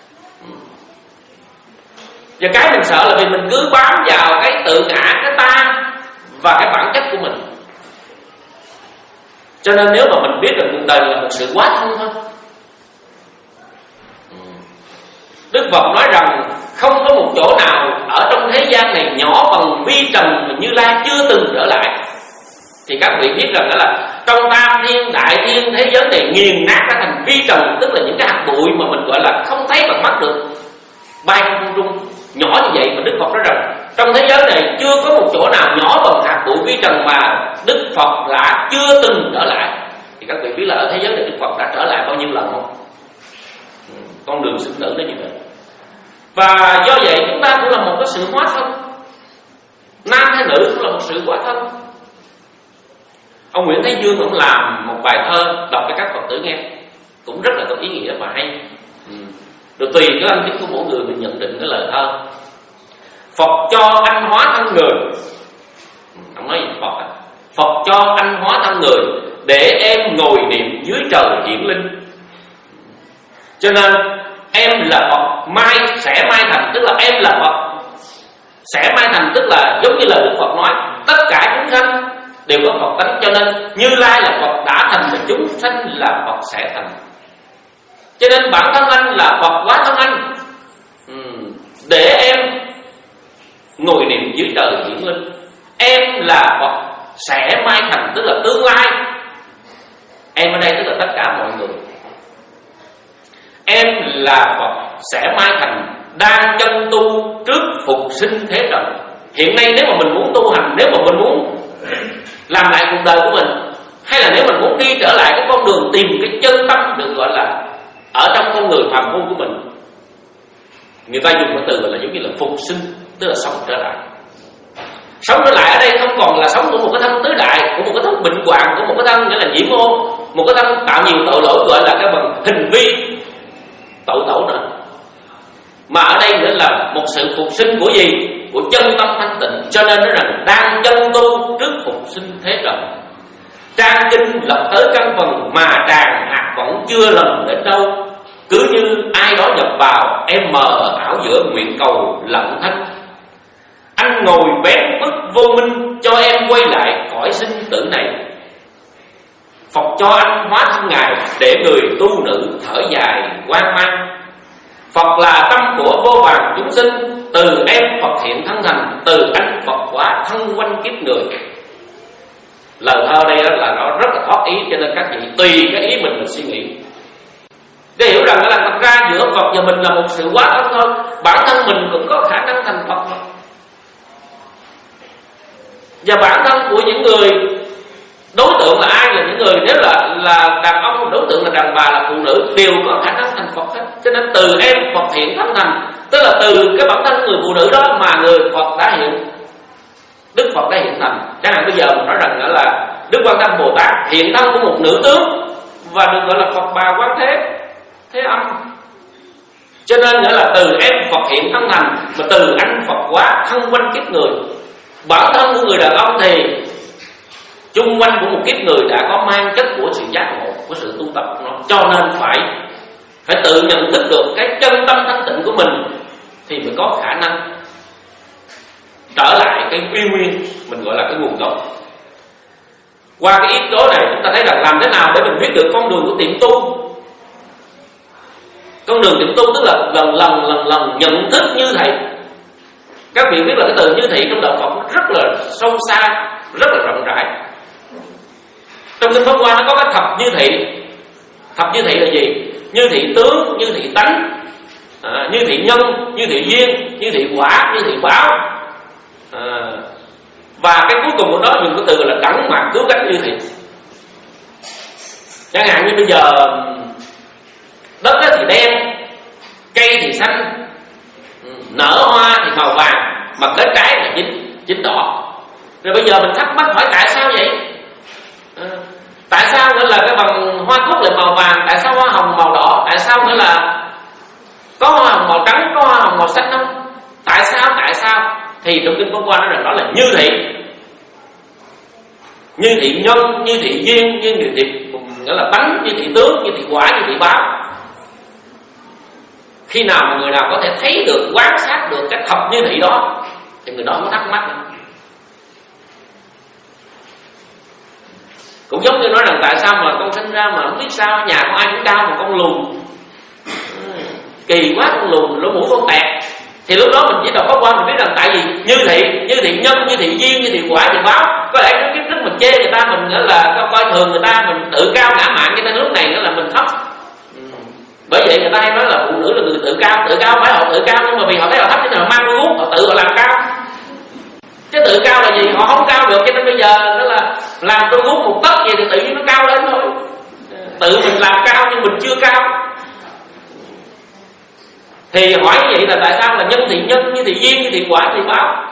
Và cái mình sợ là vì mình cứ bám vào cái tự ngã, cái ta và cái bản chất của mình. Cho nên nếu mà mình biết rằng cuộc đời là một sự quá thân thôi. Đức Phật nói rằng không có một chỗ nào ở trong thế gian này nhỏ bằng vi trần mà Như Lai chưa từng trở lại. Thì các vị biết rằng đó là trong tam thiên đại thiên thế giới này nghiền nát ra thành vi trần, tức là những cái hạt bụi mà mình gọi là không thấy bằng mắt được, bay trong không trung nhỏ như vậy. Mà Đức Phật nói rằng trong thế giới này chưa có một chỗ nào nhỏ bằng hạt bụi vi trần mà Đức Phật đã chưa từng trở lại. Thì các vị biết là ở thế giới này Đức Phật đã trở lại bao nhiêu lần không? Con đường sinh tử nó như vậy. Và do vậy chúng ta cũng là một cái sự hóa thân, nam hay nữ cũng là một sự hóa thân. Ông Nguyễn Thái Dương cũng làm một bài thơ đọc cho các Phật tử nghe, cũng rất là có ý nghĩa và hay. ừ. Rồi tùy cái anh biết của mỗi người mình nhận định cái lời thơ. Phật cho anh hóa thân người. Ông nói gì Phật à? Phật cho anh hóa thân người để em ngồi niệm dưới trời hiển linh. Cho nên em là Phật, mai sẽ mai thành, tức là em là Phật sẽ mai thành, tức là giống như là Đức Phật nói tất cả chúng sanh đều có Phật tánh. Cho nên Như Lai là Phật đã thành và chúng sanh là Phật sẽ thành. Cho nên bản thân anh là Phật hóa thân anh, ừ. để em ngồi niệm dưới trời hiển linh. Em là Phật sẽ mai thành, tức là tương lai. Em ở đây tức là tất cả mọi người. Em là Phật sẽ mai thành, đang chân tu trước phục sinh thế trần. Hiện nay nếu mà mình muốn tu hành, nếu mà mình muốn làm lại cuộc đời của mình, hay là nếu mình muốn đi trở lại cái con đường tìm cái chân tâm được gọi là ở trong con người phàm phu của mình, người ta dùng cái từ gọi là giống như là phục sinh, tức là sống trở lại. Sống trở lại ở đây không còn là sống của một cái thân tứ đại, của một cái thân bệnh hoạn, của một cái thân nghĩa là nhiễm ô, một cái thân tạo nhiều tội lỗi gọi là cái bằng hình vi tội tổ nữa, mà ở đây nữa là một sự phục sinh của gì? Của chân tâm thanh tịnh. Cho nên nói rằng đang chân tu trước phục sinh thế trần. Trang kinh lập tới căn phần mà tràn hạt vẫn chưa lần đến đâu. Cứ như ai đó nhập vào, em mờ ảo giữa nguyện cầu lặng thanh. Anh ngồi vén bức vô minh cho em quay lại cõi sinh tử này. Phật cho anh hóa thân Ngài để người tu nữ thở dài quan mang. Phật là tâm của vô vàn chúng sinh, từ em Phật hiện thân thành, từ anh Phật hóa thân quanh kiếp người. Lời thơ đây là nó rất là thoát ý, cho nên các vị tùy cái ý mình mình suy nghĩ để hiểu rằng là thật ra giữa Phật và mình là một sự hóa thân thôi. Bản thân mình cũng có khả năng thành Phật mà. Và bản thân của những người đối tượng là ai, là những người nếu là là đàn ông, đối tượng là đàn bà, là phụ nữ, đều có khả năng thành Phật hết. Cho nên từ em Phật hiện thân thành, tức là từ cái bản thân người phụ nữ đó mà người Phật đã hiện, Đức Phật đã hiện thành. Chẳng hạn bây giờ mình nói rằng đó là Đức Quan Tâm Bồ Tát hiện thân của một nữ tướng và được gọi là Phật Bà Quán Thế, Thế Âm. Cho nên nghĩa là từ em Phật hiện thân thành, mà từ anh Phật hóa thân quanh kiếp người. Bản thân của người đàn ông thì chung quanh của một kiếp người đã có mang chất của sự giác ngộ, của sự tu tập của nó. Cho nên phải phải tự nhận thức được cái chân tâm thanh tịnh của mình thì mới có khả năng trở lại cái uy nguyên, mình gọi là cái nguồn gốc. Qua cái ý tố này chúng ta thấy rằng làm thế nào để mình biết được con đường của tiệm tu. Con đường tiệm tu tức là lần lần lần lần nhận thức như thầy. Các vị biết là cái từ như thị trong đạo Phật rất là sâu xa, rất là rộng rãi. Trong kinh Pháp Hoa nó có cái thập như thị. Thập như thị là gì? Như thị tướng, như thị tánh, à, như thị nhân, như thị duyên, như thị quả, như thị báo, à, và cái cuối cùng của nó dùng cái từ là đẳng mạc cứu cách như thị. Chẳng hạn như bây giờ đất thì đen, cây thì xanh, nở hoa thì màu vàng, mà kết trái là chín chín đỏ. Rồi bây giờ mình thắc mắc hỏi tại sao vậy? À, tại sao nữa là cái bằng hoa cúc là màu vàng, tại sao hoa hồng màu đỏ, tại sao nữa là có hoa hồng màu trắng, có hoa hồng màu xanh không? Tại sao? Tại sao? Thì trong kinh Pháp Hoa nói rằng đó là như thị, như thị nhân, như thị duyên, như thị, nghĩa là tánh, như thị tướng, như thị quả, như thị báo. Khi nào mà người nào có thể thấy được, quan sát được cái thập như thị đó thì người đó không thắc mắc nữa. Cũng giống như nói rằng tại sao mà con sinh ra mà không biết sao nhà con ai cũng cao mà con lùn, kỳ quá con lùn, lỗ mũi con tẹt. Thì lúc đó mình chỉ đọc có qua mình biết rằng tại vì như thị, như thị nhân, như thị duyên, như thị quả, thì báo. Có lẽ cái kiếp trước mình chê người ta, mình nghĩa là coi thường người ta, mình tự cao ngã mạn, cho nên lúc này nghĩa là mình thấp. Bởi vậy người ta hay nói là phụ nữ là người tự cao. Tự cao phải họ tự cao, nhưng mà vì họ thấy họ thấp cho nên họ mang đôi guốc, họ tự họ làm cao. Chứ tự cao là gì? Họ không cao được, cho nên bây giờ nó là làm đôi guốc một tấc vậy thì tự nhiên nó cao lên thôi. Tự mình làm cao nhưng mình chưa cao. Thì hỏi như vậy là tại sao là nhân thì nhân, như thì duyên, như thì quả thì báo.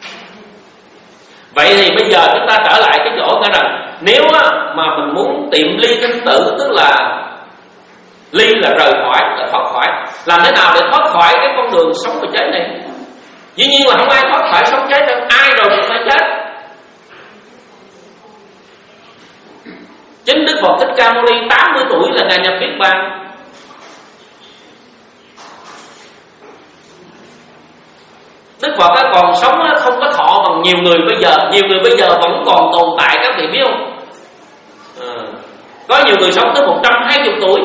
Vậy thì bây giờ chúng ta trở lại cái chỗ nghe rằng nếu mà mình muốn tìm ly sinh tử, tức là ly là rời khỏi, là thoát khỏi. Làm thế nào để thoát khỏi cái con đường sống và chết này? Dĩ nhiên là không ai thoát khỏi sống chết đâu, ai rồi cũng phải chết. Chính Đức Phật Thích Ca Mâu Ni tám mươi tuổi là Ngài nhập Niết Bàn. Đức Phật còn sống không có thọ bằng nhiều người bây giờ. Nhiều người bây giờ vẫn còn tồn tại, các vị biết không? À, có nhiều người sống tới một trăm hai mươi tuổi.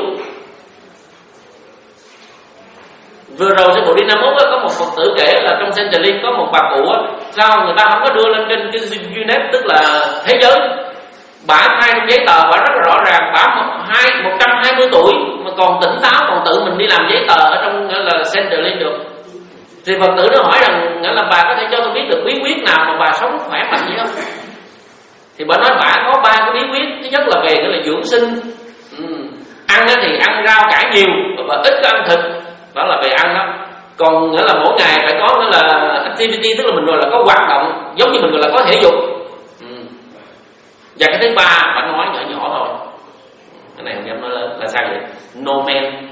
Vừa rồi sư phụ đi Nam Úc có một Phật tử kể là trong Central có một bà cụ á, sao người ta không có đưa lên trên cái Guinness, tức là thế giới. Bả khai trong giấy tờ bả rất là rõ ràng, bả một hai một trăm hai mươi tuổi mà còn tỉnh táo, còn tự mình đi làm giấy tờ ở trong là Central được. Thì Phật tử nó hỏi rằng nghĩa là bà có thể cho tôi biết được bí quyết nào mà bà sống khỏe mạnh vậy không? Thì bà nói bà có ba cái bí quyết. Thứ nhất là về cái là dưỡng sinh. ừ. Ăn thì ăn rau cải nhiều và ít có ăn thịt, đó là về ăn đó. Còn nghĩa là mỗi ngày phải có nghĩa là activity, tức là mình gọi là có hoạt động, giống như mình gọi là có thể dục. ừ. Và cái thứ ba bà nói nhỏ nhỏ thôi, cái này không dám nói lớn. Là sao vậy? No man.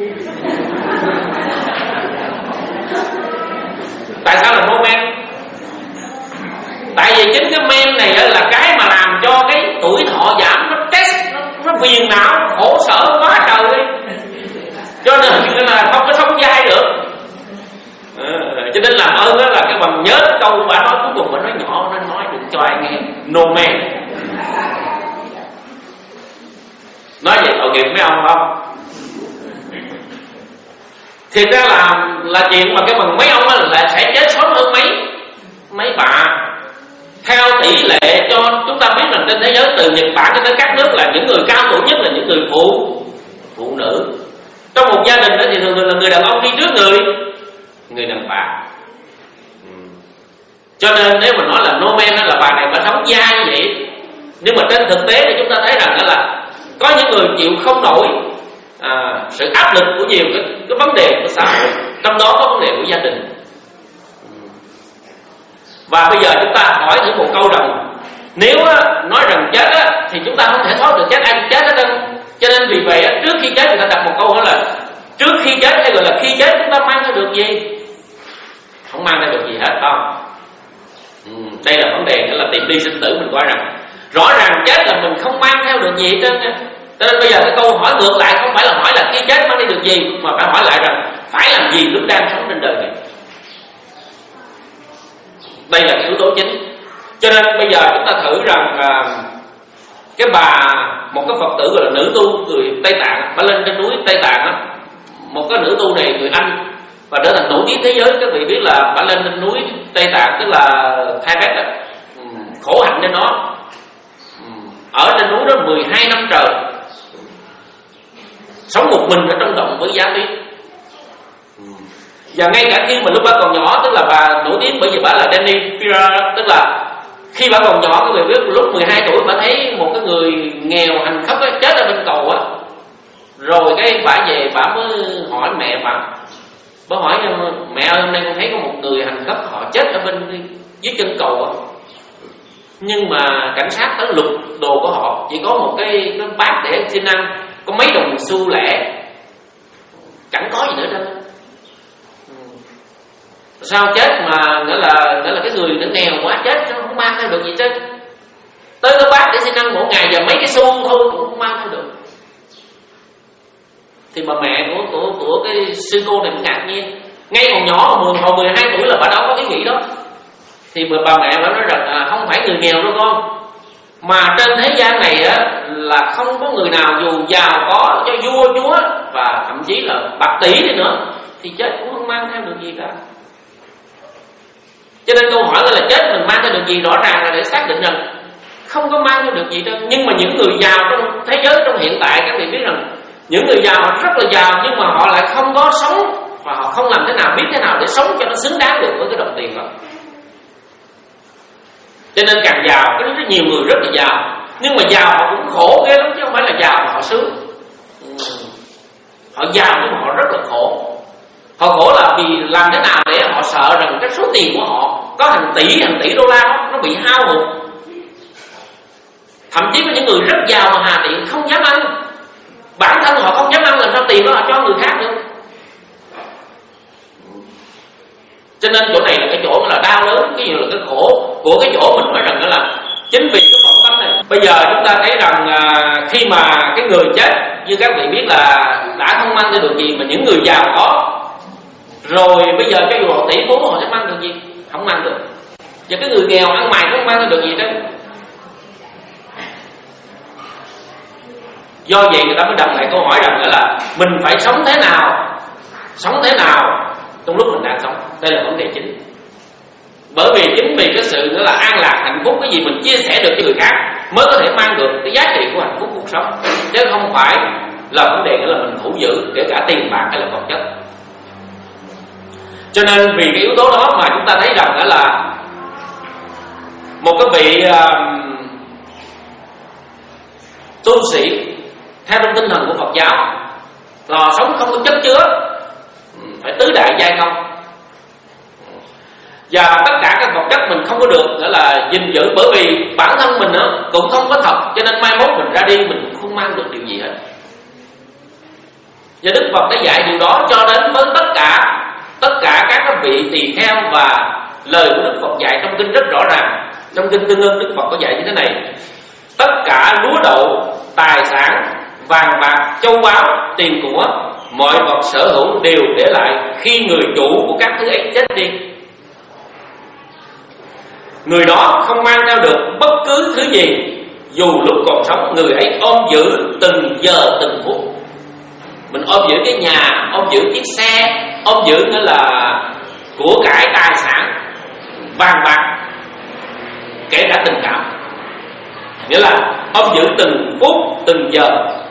Tại sao là no men? Tại vì chính cái men này là cái mà làm cho cái tuổi thọ giảm, nó test, nó, nó phiền não, khổ sở quá trời đi. Cho nên là không có sống dai được. à, Cho nên làm ơn đó là cái bằng nhớ câu bà nói cuối cùng, bà nói nhỏ, nó nói đừng cho ai nghe. No men. Nói vậy tội nghiệp mấy ông không? Thì ra là là chuyện mà cái bằng mấy ông là sẽ chết sớm hơn mấy mấy bà. Theo tỷ lệ cho chúng ta biết rằng trên thế giới từ Nhật Bản cho tới các nước là những người cao tuổi nhất là những người phụ phụ nữ. Trong một gia đình đó thì thường thường là người đàn ông đi trước người người đàn bà. ừ. Cho nên nếu mà nói là no man là bà này bà sống dai như vậy. Nhưng mà trên thực tế thì chúng ta thấy rằng đó là có những người chịu không nổi À, sự áp lực của nhiều cái, cái vấn đề của xã hội, trong đó có vấn đề của gia đình. Và bây giờ chúng ta hỏi thử một câu rằng nếu á, nói rằng chết á, thì chúng ta không thể thoát được chết, ai cũng chết hết đâu. Cho nên vì vậy á, trước khi chết người ta đặt một câu hỏi là trước khi chết hay gọi là khi chết chúng ta mang theo được gì? Không mang theo được gì hết không? Ừ, đây là vấn đề, đó là tìm đi sinh tử. Mình coi rằng rõ ràng chết là mình không mang theo được gì hết trơn nha. Cho nên bây giờ cái câu hỏi ngược lại không phải là hỏi là khi chết mang đi được gì, mà phải hỏi lại rằng phải làm gì lúc đang sống trên đời này. Đây là cái yếu tố chính. Cho nên bây giờ chúng ta thử rằng à, cái bà, một cái Phật tử gọi là nữ tu người Tây Tạng, bà lên trên núi Tây Tạng á, một cái nữ tu này người Anh và trở thành nổi tiếng thế giới. Các vị biết là bà lên trên núi Tây Tạng, tức là Tibet á, khổ hạnh cho nó, ở trên núi đó mười hai năm trời, sống một mình ở trong động với giá tuyết. Và ngay cả khi mà lúc bà còn nhỏ, tức là bà nổi tiếng bởi vì bà là Danny Fira, tức là khi bà còn nhỏ, các người biết lúc mười hai tuổi bà thấy một cái người nghèo hành khất ấy, chết ở bên cầu á, rồi cái bà về bà mới hỏi mẹ bà, bà hỏi mẹ ơi hôm nay con thấy có một người hành khất họ chết ở bên dưới chân cầu á, nhưng mà cảnh sát tới lục đồ của họ, chỉ có một cái, cái bát để xin ăn, có mấy đồng xu lẻ, chẳng có gì nữa đâu. Sao chết mà nghĩa là nghĩa là cái người nó nghèo quá, chết nó không mang theo được gì chứ. Tới cái bát để xin ăn mỗi ngày và mấy cái xu thôi cũng không mang theo được. Thì bà mẹ của của của cái sư cô này cũng ngạc nhiên, ngay còn nhỏ mười hồi mười hai tuổi là bà đã có cái nghĩ đó. Thì bà mẹ bà nói rằng à, không phải người nghèo đâu con, mà trên thế gian này á là không có người nào dù giàu có cho vua chúa và thậm chí là bạc tỷ đi nữa thì chết cũng không mang theo được gì cả. Cho nên câu hỏi là chết mình mang theo được gì, rõ ràng là để xác định rằng không có mang theo được gì đâu. Nhưng mà những người giàu trong thế giới trong hiện tại, các vị biết rằng những người giàu họ rất là giàu nhưng mà họ lại không có sống, và họ không làm thế nào, biết thế nào để sống cho nó xứng đáng được với cái đồng tiền đó. Cho nên càng giàu, có rất nhiều người rất là giàu, nhưng mà giàu họ cũng khổ ghê lắm chứ không phải là giàu mà họ sướng. Họ giàu nhưng mà họ rất là khổ. Họ khổ là vì làm thế nào để họ sợ rằng cái số tiền của họ có hàng tỷ hàng tỷ đô la đó, nó bị hao hụt. Thậm chí có những người rất giàu mà hà tiện không dám ăn, bản thân họ không dám ăn, làm sao tiền đó họ cho người khác nữa. Cho nên chỗ này là cái chỗ là đau lớn, cái gì là cái khổ của cái chỗ mình nói rằng đó là chính vì cái vọng tâm này. Bây giờ chúng ta thấy rằng à, khi mà cái người chết, như các vị biết là đã không mang theo được gì, mà những người giàu có rồi bây giờ cho dù họ tỷ phú họ sẽ mang được gì? Không mang được. Và cái người nghèo ăn mày cũng không mang theo được gì đó. Do vậy người ta mới đặt lại câu hỏi rằng là mình phải sống thế nào, sống thế nào trong lúc mình đang sống. Đây là vấn đề chính. Bởi vì chính vì cái sự nữa là an lạc hạnh phúc, cái gì mình chia sẻ được với người khác mới có thể mang được cái giá trị của hạnh phúc cuộc sống, chứ không phải là vấn đề nữa là mình thủ giữ kể cả tiền bạc hay là vật chất. Cho nên vì cái yếu tố đó mà chúng ta thấy rằng đó là một cái vị uh, tu sĩ theo trong tinh thần của Phật giáo là sống không có chất chứa, phải tứ đại giai không, và tất cả các vật chất mình không có được nữa là gìn giữ, bởi vì bản thân mình đó cũng không có thật, cho nên mai mốt mình ra đi mình cũng không mang được điều gì hết. Và Đức Phật đã dạy điều đó cho đến với tất cả tất cả các vị tỳ kheo, và lời của Đức Phật dạy trong kinh rất rõ ràng. Trong kinh Tương Ưng, Đức Phật có dạy như thế này: tất cả lúa đậu, tài sản, vàng bạc, châu báu, tiền của, mọi vật sở hữu đều để lại khi người chủ của các thứ ấy chết đi. Người đó không mang theo được bất cứ thứ gì, dù lúc còn sống người ấy ôm giữ từng giờ từng phút. Mình ôm giữ cái nhà, ôm giữ chiếc xe, ôm giữ nữa là của cải tài sản, vàng bạc, kể cả tình cảm. Nghĩa là ôm giữ từng phút từng giờ.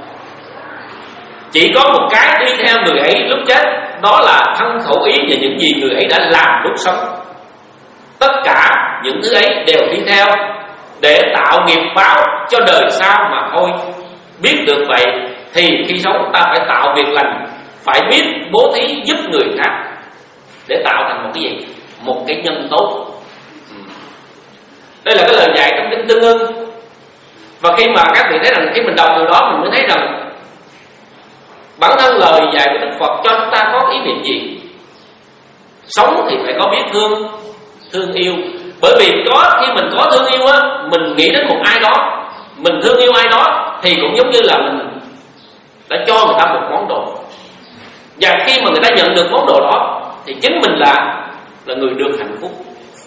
Chỉ có một cái đi theo người ấy lúc chết, đó là thân khẩu ý và những gì người ấy đã làm lúc sống. Tất cả những thứ ấy đều đi theo để tạo nghiệp báo cho đời sau mà thôi. Biết được vậy thì khi sống ta phải tạo việc lành, phải biết bố thí giúp người khác để tạo thành một cái gì? Một cái nhân tốt. Đây là cái lời dạy trong kinh Tương Ưng. Và khi mà các vị thấy rằng khi mình đọc điều đó, mình mới thấy rằng bản thân lời dạy của Đức Phật cho chúng ta có ý niệm gì? Sống thì phải có biết thương, thương yêu. Bởi vì có khi mình có thương yêu á, mình nghĩ đến một ai đó, mình thương yêu ai đó, thì cũng giống như là mình đã cho người ta một món đồ. Và khi mà người ta nhận được món đồ đó thì chính mình là là người được hạnh phúc.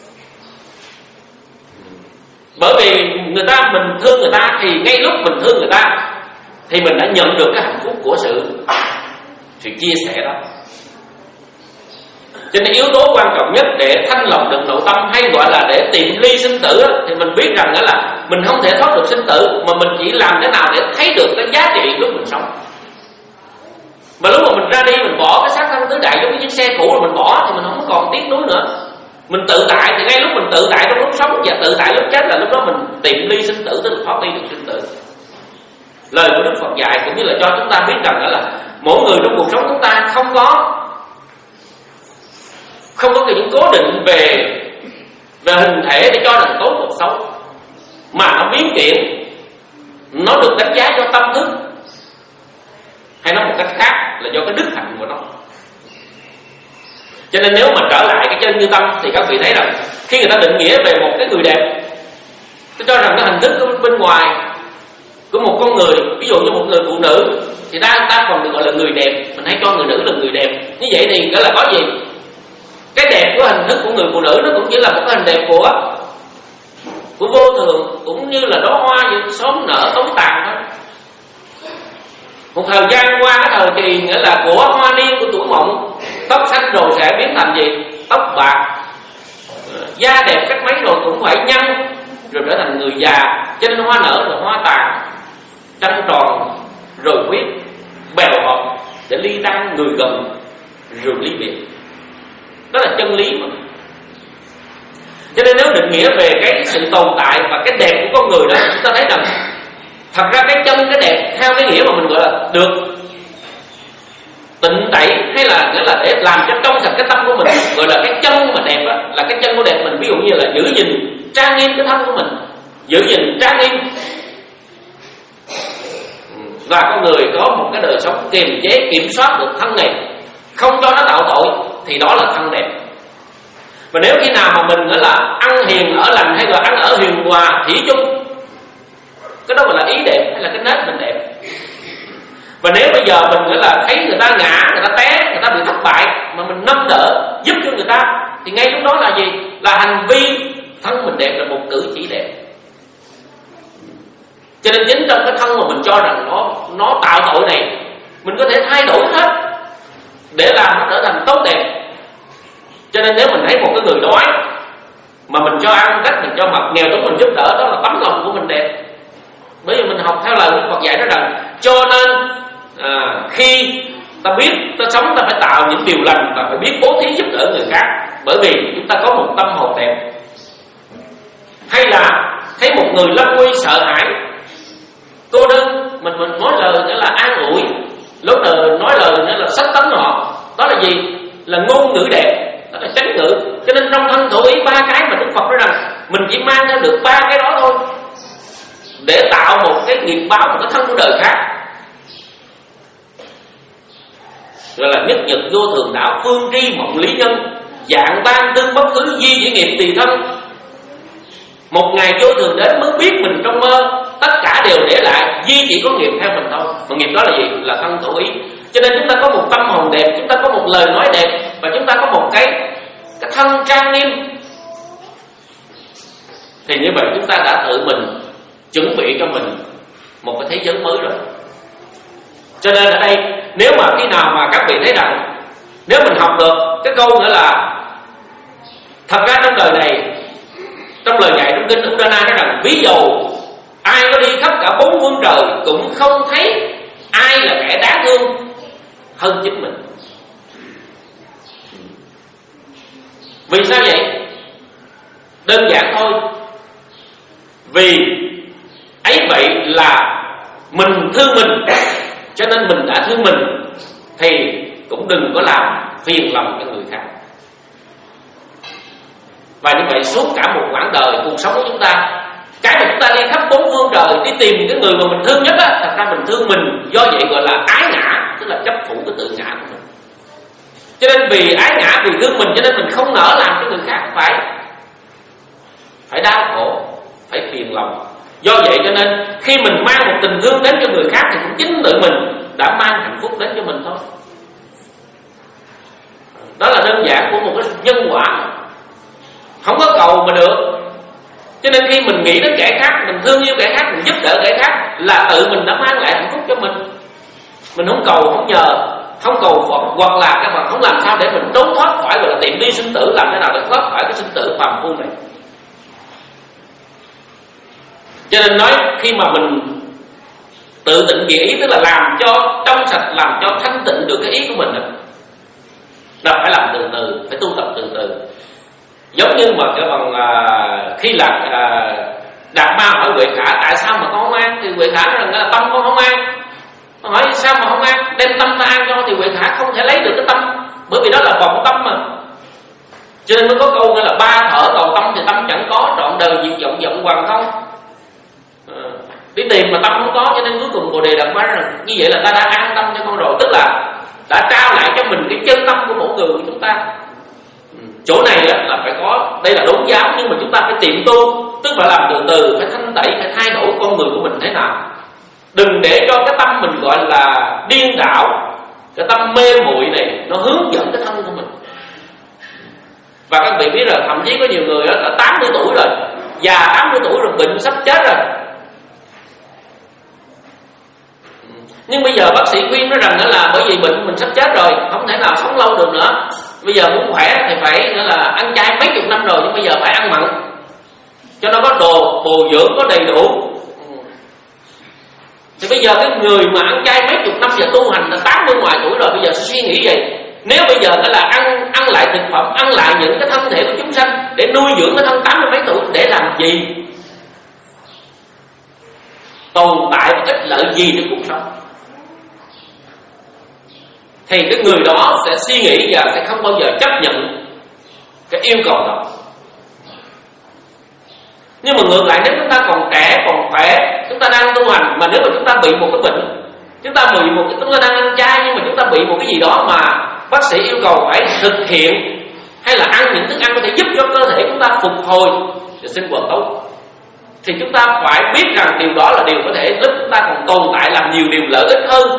Bởi vì người ta, mình thương người ta, thì ngay lúc mình thương người ta thì mình đã nhận được cái hạnh phúc của sự sự chia sẻ đó. Cho nên yếu tố quan trọng nhất để thanh lọc được nội tâm, hay gọi là để tìm ly sinh tử đó, thì mình biết rằng đó là mình không thể thoát được sinh tử, mà mình chỉ làm thế nào để thấy được cái giá trị lúc mình sống. Mà lúc mà mình ra đi, mình bỏ cái xác thân tứ đại giống như chiếc xe cũ rồi mình bỏ, thì mình không còn tiếc nuối nữa. Mình tự tại, thì ngay lúc mình tự tại trong lúc sống và tự tại lúc chết là lúc đó mình tìm ly sinh tử, tức là thoát ly được sinh tử. Lời của Đức Phật dạy cũng như là cho chúng ta biết rằng đó là mỗi người trong cuộc sống chúng ta không có không có những cố định về về hình thể để cho rằng tốt hoặc xấu, mà nó biến chuyển, nó được đánh giá do tâm thức, hay nói một cách khác là do cái đức hạnh của nó. Cho nên nếu mà trở lại cái chân như tâm thì các vị thấy rằng khi người ta định nghĩa về một cái người đẹp, tôi cho rằng cái hình thức bên ngoài của một con người. Ví dụ như một người phụ nữ thì đa đa phần được gọi là người đẹp, mình hay cho người nữ là người đẹp. Như vậy thì gọi là có gì? Cái đẹp của hình thức của người phụ nữ nó cũng chỉ là một cái hình đẹp của của vô thường, cũng như là đóa hoa vậy, sớm nở tối tàn thôi. Một thời gian qua cái thời kỳ nghĩa là của hoa niên của tuổi mộng, tóc xanh rồi sẽ biến thành gì? Tóc bạc. Da đẹp cách mấy rồi cũng phải nhăn, rồi trở thành người già. Cho nên hoa nở rồi hoa tàn, trăng tròn rồi huyết, bèo bọt để ly tan người gần rồi ly biệt. Đó là chân lý mà. Cho nên nếu định nghĩa về cái sự tồn tại và cái đẹp của con người đó, chúng ta thấy rằng thật ra cái chân, cái đẹp theo cái nghĩa mà mình gọi là được tịnh tẩy, hay là nghĩa là để làm cho trong sạch cái tâm của mình, gọi là cái chân mà đẹp đó, là cái chân của đẹp mình. Ví dụ như là giữ gìn trang nghiêm cái thân của mình, giữ gìn trang nghiêm, và con người có một cái đời sống kiềm chế, kiểm soát được thân này, không cho nó tạo tội, thì đó là thân đẹp. Và nếu khi nào mà mình gọi là ăn hiền ở lành, hay là ăn ở hiền hòa thủy chung, cái đó gọi là ý đẹp, hay là cái nết mình đẹp. Và nếu bây giờ mình gọi là thấy người ta ngã, người ta té, người ta bị thất bại, mà mình nâng đỡ giúp cho người ta, thì ngay lúc đó là gì? Là hành vi thân mình đẹp, là một cử chỉ đẹp. Cho nên chính trong cái thân mà mình cho rằng nó nó tạo tội này, mình có thể thay đổi hết để làm nó trở thành tốt đẹp. Cho nên nếu mình thấy một cái người đói mà mình cho ăn, cách mình cho mặc nghèo túng mình giúp đỡ, đó là tấm lòng của mình đẹp. Bởi vì mình học theo lời Đức Phật dạy đó rằng, cho nên à, khi ta biết ta sống, ta phải tạo những điều lành và phải biết bố thí giúp đỡ người khác, bởi vì chúng ta có một tâm hồn đẹp. Hay là thấy một người lâm nguy sợ hãi, cô đơn, mình mình nói lời nghĩa là an ủi, lúc nào nói lời nghĩa là sách tấn họ, đó là gì? Là ngôn ngữ đẹp, đó là chánh ngữ. Cho nên trong thân thủ ý ba cái mà Đức Phật nói rằng mình chỉ mang ra được ba cái đó thôi để tạo một cái nghiệp báo, một cái thân của đời khác. Gọi là nhất nhật vô thường đạo, phương tri mộng lý nhân, dạng tan tương bất cứ, di dĩ nghiệp tùy thân. Một ngày vô thường đến mới biết mình trong mơ, tất cả đều để lại, duy chỉ có nghiệp theo mình thôi. Mà nghiệp đó là gì? Là thân thủ ý. Cho nên chúng ta có một tâm hồn đẹp, chúng ta có một lời nói đẹp, và chúng ta có một cái, cái thân trang nghiêm, thì như vậy chúng ta đã tự mình chuẩn bị cho mình một cái thế giới mới rồi. Cho nên ở đây, nếu mà khi nào mà các vị thấy rằng, nếu mình học được cái câu nữa là thật ra trong đời này, trong lời dạy trong kinh Uddana nói rằng, ví dụ ai có đi khắp cả bốn phương trời cũng không thấy ai là kẻ đáng thương hơn chính mình. Vì sao vậy? Đơn giản thôi, vì ấy vậy là mình thương mình, cho nên mình đã thương mình, thì cũng đừng có làm phiền lòng cho người khác. Và như vậy suốt cả một quãng đời cuộc sống của chúng ta, cái mà chúng ta đi khắp bốn phương trời đi tìm cái người mà mình thương nhất á, thật ra mình thương mình, do vậy gọi là ái ngã, tức là chấp thủ cái tự ngã của mình. Cho nên vì ái ngã, vì thương mình, cho nên mình không nỡ làm cho người khác phải phải đau khổ, phải phiền lòng. Do vậy cho nên khi mình mang một tình thương đến cho người khác, thì cũng chính tự mình đã mang hạnh phúc đến cho mình thôi. Đó là đơn giản của một cái nhân quả, không có cầu mà được. Cho nên khi mình nghĩ đến kẻ khác, mình thương yêu kẻ khác, mình giúp đỡ kẻ khác, là tự mình đã mang lại hạnh phúc cho mình. Mình không cầu, không nhờ, không cầu Phật, hoặc là các bạn không làm sao để mình trốn thoát khỏi, gọi là tiệm đi sinh tử, làm thế nào để thoát khỏi cái sinh tử phàm phu này. Cho nên nói khi mà mình tự định nghĩa ý, tức là làm cho trong sạch, làm cho thanh tịnh được cái ý của mình, là phải làm từ từ, phải tu tập từ từ. Giống như mà cái bằng à, khi là à, Đạt Ma hỏi Huệ Khả tại sao mà con không ăn, thì Huệ Khả nói rằng là tâm con không ăn. Nó hỏi sao mà không ăn, đem tâm ta ăn cho, thì Huệ Khả không thể lấy được cái tâm, bởi vì đó là vọng tâm mà. Cho nên mới có câu gọi là ba thở cầu tâm thì tâm chẳng có, trọn đời diệt vọng vọng hoàng không. À, đi tìm mà tâm không có, cho nên cuối cùng Bồ Đề Đạt Ma rằng như vậy là ta đã an tâm cho con rồi, tức là đã trao lại cho mình cái chân tâm của mỗi người của chúng ta. Chỗ này là phải có, đây là đốn giáo, nhưng mà chúng ta phải tiệm tu, tức là làm từ từ, phải thanh tẩy, phải thay đổi con người của mình thế nào Đừng để cho cái tâm mình gọi là điên đảo, cái tâm mê muội này nó hướng dẫn cái thân của mình. Và các vị biết là thậm chí có nhiều người đó đã tám mươi tuổi rồi, già tám mươi tuổi rồi, bệnh sắp chết rồi, nhưng bây giờ bác sĩ khuyên nói rằng đó là bởi vì bệnh mình sắp chết rồi, không thể nào sống lâu được nữa. Bây giờ muốn khỏe thì phải nữa là ăn chay mấy chục năm rồi, nhưng bây giờ phải ăn mặn cho nó có đồ bồi dưỡng có đầy đủ. Thì bây giờ cái người mà ăn chay mấy chục năm giờ tu hành là tám mươi ngoài tuổi rồi, bây giờ suy nghĩ vậy. Nếu bây giờ đó là ăn ăn lại thực phẩm, ăn lại những cái thân thể của chúng sanh để nuôi dưỡng cái thân tám mươi mấy tuổi, để làm gì? Tồn tại và ích lợi gì trong cuộc sống? Thì cái người đó sẽ suy nghĩ và sẽ không bao giờ chấp nhận cái yêu cầu đó. Nhưng mà ngược lại, nếu chúng ta còn trẻ, còn khỏe, chúng ta đang tu hành, mà nếu mà chúng ta bị một cái bệnh, chúng ta bị một cái, chúng ta đang ăn chay nhưng mà chúng ta bị một cái gì đó mà bác sĩ yêu cầu phải thực hiện, hay là ăn những thức ăn có thể giúp cho cơ thể chúng ta phục hồi và sinh hoạt tốt, thì chúng ta phải biết rằng điều đó là điều có thể giúp chúng ta còn tồn tại, làm nhiều điều lợi ích hơn.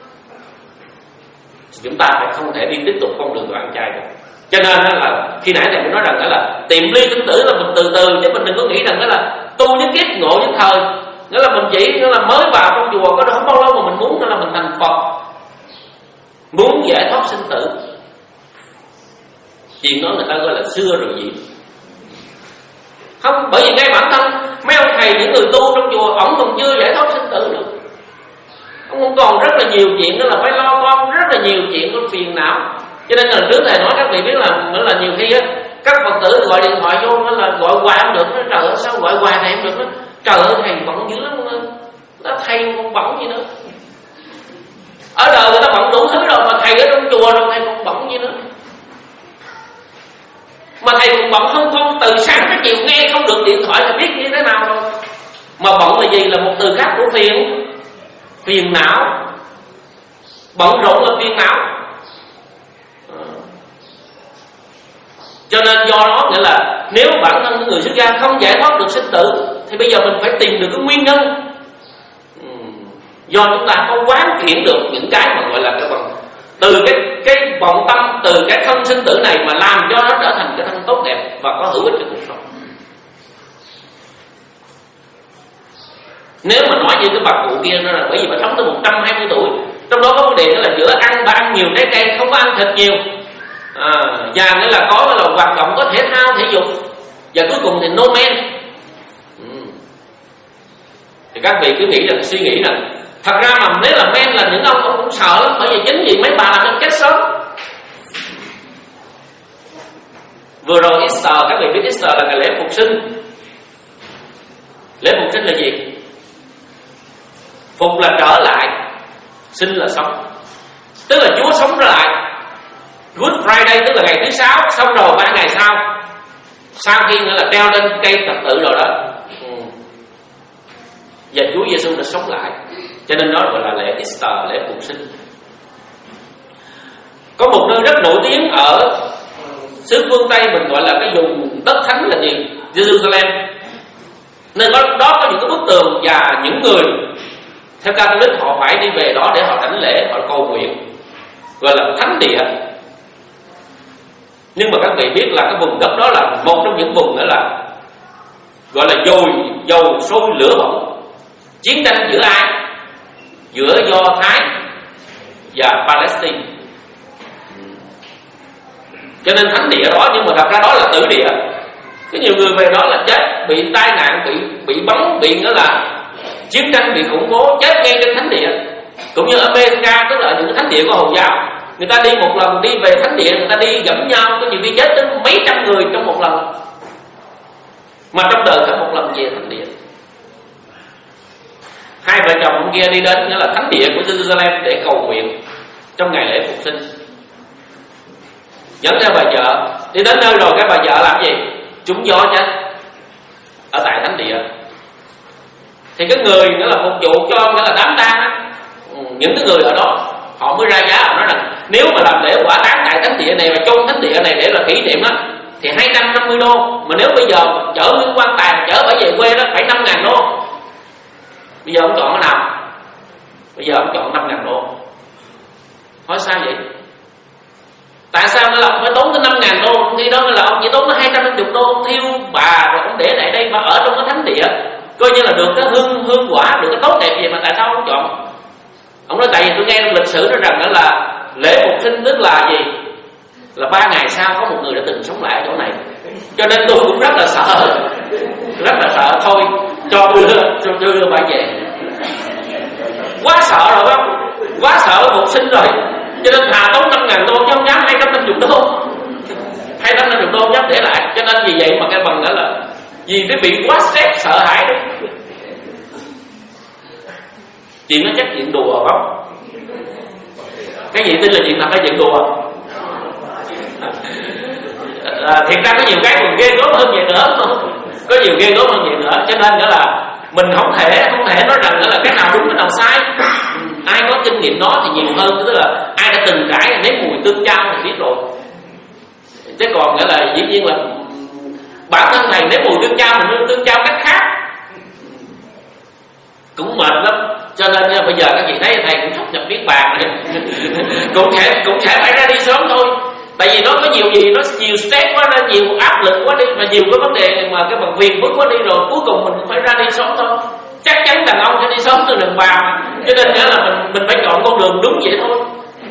Chúng ta phải không thể đi tiếp tục con đường ăn chay được. Cho nên là khi nãy thầy mới nói rằng đó là tiệm ly sinh tử là mình từ từ, chứ mình đừng có nghĩ rằng đó là tu nhất kiếp ngộ nhất thời. Nghĩa là mình chỉ nghĩa là mới vào trong chùa có không bao lâu mà mình muốn đó là mình thành Phật, muốn giải thoát sinh tử. Chuyện đó người ta gọi là xưa rồi gì. Không, bởi vì ngay bản thân mấy ông thầy, những người tu trong chùa, ổng còn chưa giải thoát sinh tử được. Ông cũng còn rất là nhiều chuyện đó là phải lo con, rất là nhiều chuyện có phiền não. Cho nên là trước thầy nói các vị biết là nữa là nhiều khi á, các Phật tử gọi điện thoại vô là gọi hoài không được. Nó trời ơi sao gọi hoài này không được đó. Trời ơi thầy bận dữ lắm, nó thầy còn bận gì nữa. Ở đời người ta bận đủ thứ rồi, mà thầy ở trong chùa rồi thầy còn bận gì nữa. Mà thầy còn bận hơn con, từ sáng tới chiều nghe không được điện thoại là biết như thế nào rồi. Mà bận là gì? Là một từ khác của phiền, phiền não. Bận rộn là phiền não. Cho nên do đó nghĩa là nếu bản thân của người xuất gia không giải thoát được sinh tử, thì bây giờ mình phải tìm được cái nguyên nhân. Do chúng ta có quán chuyển được những cái mà gọi là cái vòng, từ cái cái vọng tâm, từ cái thân sinh tử này mà làm cho nó trở thành cái thân tốt đẹp và có hữu ích cho cuộc sống. Nếu mà nói như cái bà cụ kia nó là bởi vì bà sống tới một trăm hai mươi tuổi, trong đó có vấn đề đó là giữa ăn và ăn nhiều trái cây, không có ăn thịt nhiều. À, và nghĩa là có là hoạt động có thể thao thể dục, và cuối cùng thì no men. Ừ. Thì các vị cứ nghĩ rằng, suy nghĩ rằng thật ra mà nếu là men là những ông ông cũng sợ lắm, bởi vì chính vì mấy bà làm cho chết sớm. Vừa rồi Easter, các vị biết Easter là ngày lễ phục sinh. Lễ phục sinh là gì? Phục là trở lại, sinh là sống. Tức là Chúa sống trở lại. Good Friday tức là ngày thứ sáu, xong rồi ba ngày sau, sau khi nữa là treo lên cây thập tự rồi đó, ừ. Và Chúa Giêsu đã sống lại. Cho nên nó gọi là lễ Easter, lễ phục sinh. Có một nơi rất nổi tiếng ở xứ phương Tây mình gọi là cái vùng đất thánh là gì? Jerusalem. Nơi đó, đó có những cái bức tường, và những người theo Catholic họ phải đi về đó để họ đảnh lễ, họ cầu nguyện, gọi là thánh địa. Nhưng mà các vị biết là cái vùng đất đó là một trong những vùng nữa là gọi là dồi dầu sôi lửa bỏng, chiến tranh giữa ai? Giữa Do Thái và Palestine. Cho nên thánh địa đó, nhưng mà thật ra đó là tử địa. Có nhiều người về đó là chết, bị tai nạn, bị bị bắn, bị nữa là chiến tranh, bị khủng bố, chết ngay trên thánh địa. Cũng như America, tức là những thánh địa của Hồi giáo, người ta đi một lần đi về thánh địa, người ta đi dẫm nhau, có nhiều khi chết đến mấy trăm người trong một lần, mà trong đời cả một lần về thánh địa. Hai vợ chồng ông kia đi đến nghĩa là thánh địa của Jerusalem để cầu nguyện trong ngày lễ phục sinh. Dẫn theo bà vợ đi đến nơi rồi, cái bà vợ làm gì? Trúng gió chết ở tại thánh địa. Thì cái người nghĩa là phục vụ cho nghĩa là đám tang, những cái người ở đó họ mới ra giá, họ nói rằng nếu mà làm lễ quả táng tại thánh địa này và chôn thánh địa này để là kỷ niệm á, thì hai trăm năm mươi đô. Mà nếu bây giờ chở nguyên quan tài chở phải về quê đó phải năm ngàn đô. Bây giờ ông chọn cái nào? Bây giờ ông chọn năm ngàn đô. Hỏi sao vậy? Tại sao nó là ông phải tốn tới năm ngàn đô? Khi đó là ông chỉ tốn tới hai trăm năm mươi đô, ông thiêu bà rồi ông để lại đây và ở trong cái thánh địa, coi như là được cái hương hương quả, được cái tốt đẹp gì mà tại sao ông chọn? Ông nói tại vì tôi nghe trong lịch sử nói rằng đó là lễ phục sinh tức là gì? Là ba ngày sau có một người đã từng sống lại ở chỗ này, cho nên tôi cũng rất là sợ, rất là sợ thôi cho đưa cho đưa, đưa bà về. Quá sợ rồi không? Quá sợ phục sinh rồi, cho nên thà tốn năm ngàn đô chứ không dám hai trăm năm mươi đô, hai trăm năm mươi đô dám để lại. Cho nên vì vậy mà cái bằng đó là vì cái bị quá stress sợ hãi đó. Chuyện nó chắc chuyện đùa không? Cái gì tin là chuyện thật hay chuyện đùa? À, thiệt ra có nhiều cái còn ghê gớm hơn vậy nữa, có nhiều ghê gớm hơn vậy nữa. Cho nên đó là mình không thể không thể nói rằng đó là cái nào đúng cái nào sai. Ai có kinh nghiệm đó thì nhiều hơn, tức là ai đã từng trải nếm mùi tương chao thì biết rồi. Chứ còn nghĩa là dĩ nhiên là bản thân thầy nếm mùi tương chao, mình tương chao cách khác cũng mệt lắm. Cho nên bây giờ các chị thấy thầy cũng sắp nhập niết bàn này cũng sẽ cũng sẽ phải ra đi sớm thôi. Tại vì nó có nhiều gì, nó nhiều stress quá, nó nhiều áp lực quá đi, mà nhiều cái vấn đề mà cái bằng phiền phức quá đi, rồi cuối cùng mình cũng phải ra đi sớm thôi. Chắc chắn đàn ông sẽ đi sớm từ đàn bà, cho nên nghĩa là mình mình phải chọn con đường đúng vậy thôi.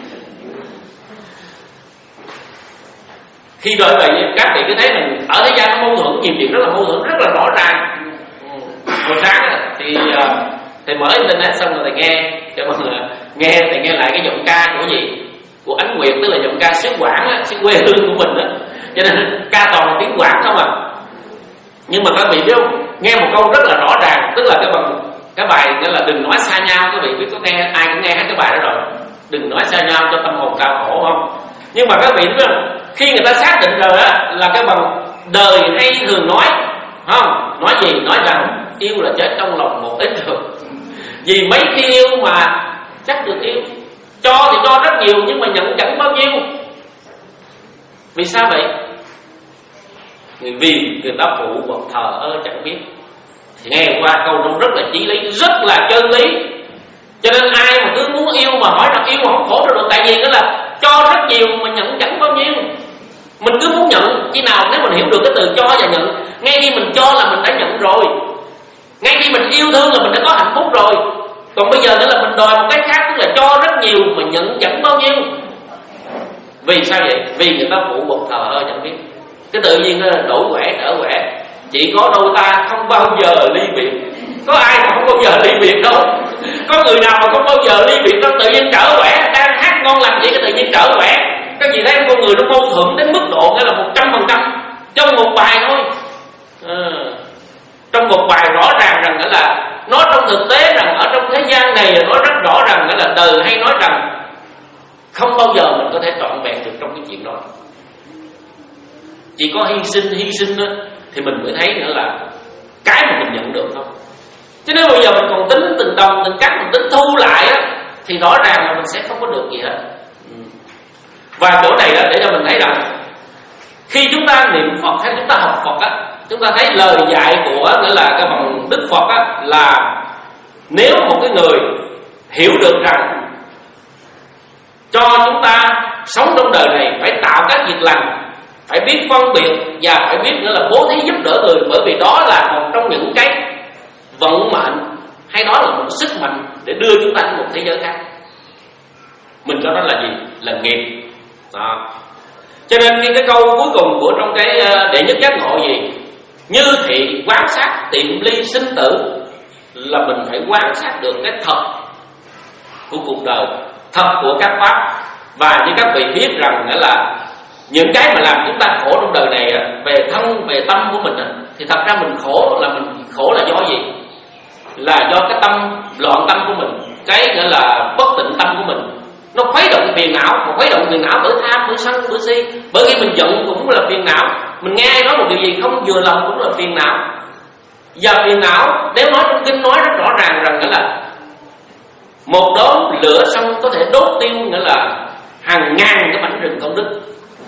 Khi gọi vậy các vị cứ thấy mình ở thế gian nó mâu thuẫn, nhiều chuyện rất là mâu thuẫn, rất là rõ ràng. Hồi sáng thì thầy mở internet xong rồi thầy nghe, cho mọi người nghe thầy nghe lại cái giọng ca của gì của Ánh Nguyệt, tức là giọng ca xứ Quảng á, xứ quê hương của mình đó, cho nên ca toàn là tiếng Quảng không à. Nhưng mà các vị biết không, nghe một câu rất là rõ ràng, tức là cái bằng cái bài đó là đừng nói xa nhau. Các vị biết có nghe, ai cũng nghe hát cái bài đó rồi, đừng nói xa nhau cho tâm hồn cao khổ không? Nhưng mà các vị biết không, khi người ta xác định rồi á là cái bằng đời hay thường nói không, nói gì nói rằng yêu là chết trong lòng một ít rồi. Vì mấy khi yêu mà chắc được yêu, cho thì cho rất nhiều nhưng mà nhận chẳng bao nhiêu. Vì sao vậy? Vì người ta phụ hoặc thờ ơ chẳng biết. Thì nghe qua câu đó rất là chí lý, rất là chân lý. Cho nên ai mà cứ muốn yêu mà hỏi rằng yêu mà không khổ được, tại vì đó là cho rất nhiều mà nhận chẳng bao nhiêu. Mình cứ muốn nhận, khi nào nếu mình hiểu được cái từ cho và nhận, ngay khi mình cho là mình đã nhận rồi, ngay khi mình yêu thương là mình đã có hạnh phúc rồi. Còn bây giờ nữa là mình đòi một cái khác, tức là cho rất nhiều mà nhận chẳng bao nhiêu. Vì sao vậy? Vì người ta phụ bậc thờ ơ chẳng biết. Cái tự nhiên nó đổi quẻ trở quẻ. Chỉ có đôi ta không bao giờ ly biệt. Có ai mà không bao giờ ly biệt đâu. Có người nào mà không bao giờ ly biệt đâu. Tự nhiên trở quẻ, đang hát ngon lành vậy cái tự nhiên trở quẻ. Các chị thấy con người nó mâu thuẫn đến mức độ nghĩa là một trăm phần trăm trong một bài thôi. À, trong một bài rõ ràng rằng là nó trong thực tế rằng ở trong thế gian này nó rất rõ ràng là đời hay nói rằng không bao giờ mình có thể trọn vẹn được trong cái chuyện đó. Chỉ có hy sinh hy sinh đó, thì mình mới thấy nữa là cái mà mình nhận được thôi. Chứ nếu bây giờ mình còn tính từng đồng từng cắt, mình tính thu lại á, thì rõ ràng là mình sẽ không có được gì hết. Và chỗ này đó để cho mình thấy rằng khi chúng ta niệm Phật hay chúng ta học Phật á, chúng ta thấy lời dạy của nghĩa là cái bằng Đức Phật á, là nếu một cái người hiểu được rằng cho chúng ta sống trong đời này phải tạo các việc lành, phải biết phân biệt và phải biết nữa là bố thí giúp đỡ người, bởi vì đó là một trong những cái vận mệnh hay đó là một sức mạnh để đưa chúng ta đến một thế giới khác. Mình cho nó là gì? Là nghiệp đó. Cho nên cái, cái câu cuối cùng của trong cái đệ nhất giác ngộ gì? Như thị quán sát tiệm ly sinh tử, là mình phải quán sát được cái thật của cuộc đời, thật của các pháp. Và như các vị biết rằng nghĩa là những cái mà làm chúng ta khổ trong đời này về thân, về tâm của mình, thì thật ra mình khổ là mình khổ là do gì? Là do cái tâm loạn tâm của mình, cái nghĩa là bất tịnh tâm của mình. Nó khuấy động phiền não, mà khuấy động phiền não bởi tham, bởi sân, bởi si. Bởi khi mình giận cũng là phiền não, mình nghe ai nói một điều gì không vừa lòng cũng là phiền não. Và phiền não nếu nói trong kinh nói rất rõ ràng rằng nghĩa là một đốm lửa xong có thể đốt tiêu nghĩa là hàng ngàn cái mảnh rừng công đức.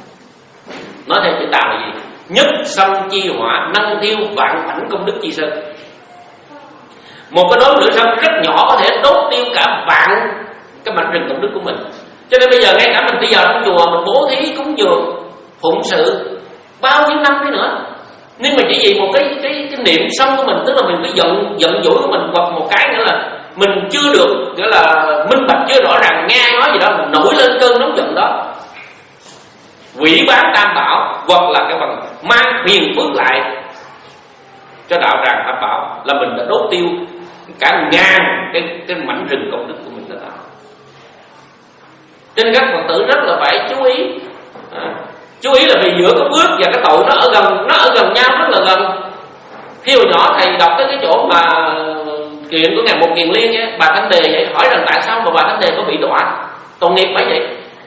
Nói theo chữ Tào là gì? Nhất sanh chi hỏa, năng thiêu vạn phảnh công đức chi sơn. Một cái đốm lửa sân rất nhỏ có thể đốt tiêu cả vạn cái mảnh rừng công đức của mình. Cho nên bây giờ ngay cả mình đi vào trong chùa, mình bố thí cúng dường phụng sự bao nhiêu năm đi nữa, nhưng mà chỉ vì một cái cái cái niệm xong của mình, tức là mình cái giận giận dỗi của mình, hoặc một cái nữa là mình chưa được nghĩa là minh bạch, chưa rõ ràng, nghe nói gì đó mình nổi lên cơn nóng giận đó, quỷ bán tam bảo, hoặc là cái bằng mang huyền phước lại cho đạo tràng tam bảo, là mình đã đốt tiêu cả ngàn cái cái mảnh rừng công đức của mình đã tạo. Cho nên các Phật tử rất là phải chú ý, à, chú ý là vì giữa cái phước và cái tội nó ở gần, nó ở gần nhau rất là gần. Khi hồi nhỏ thầy đọc tới cái chỗ mà chuyện của ngài Một Kiền Liên ấy, bà Thanh Đề vậy hỏi rằng tại sao mà bà Thanh Đề có bị đọa tội nghiệp phải vậy,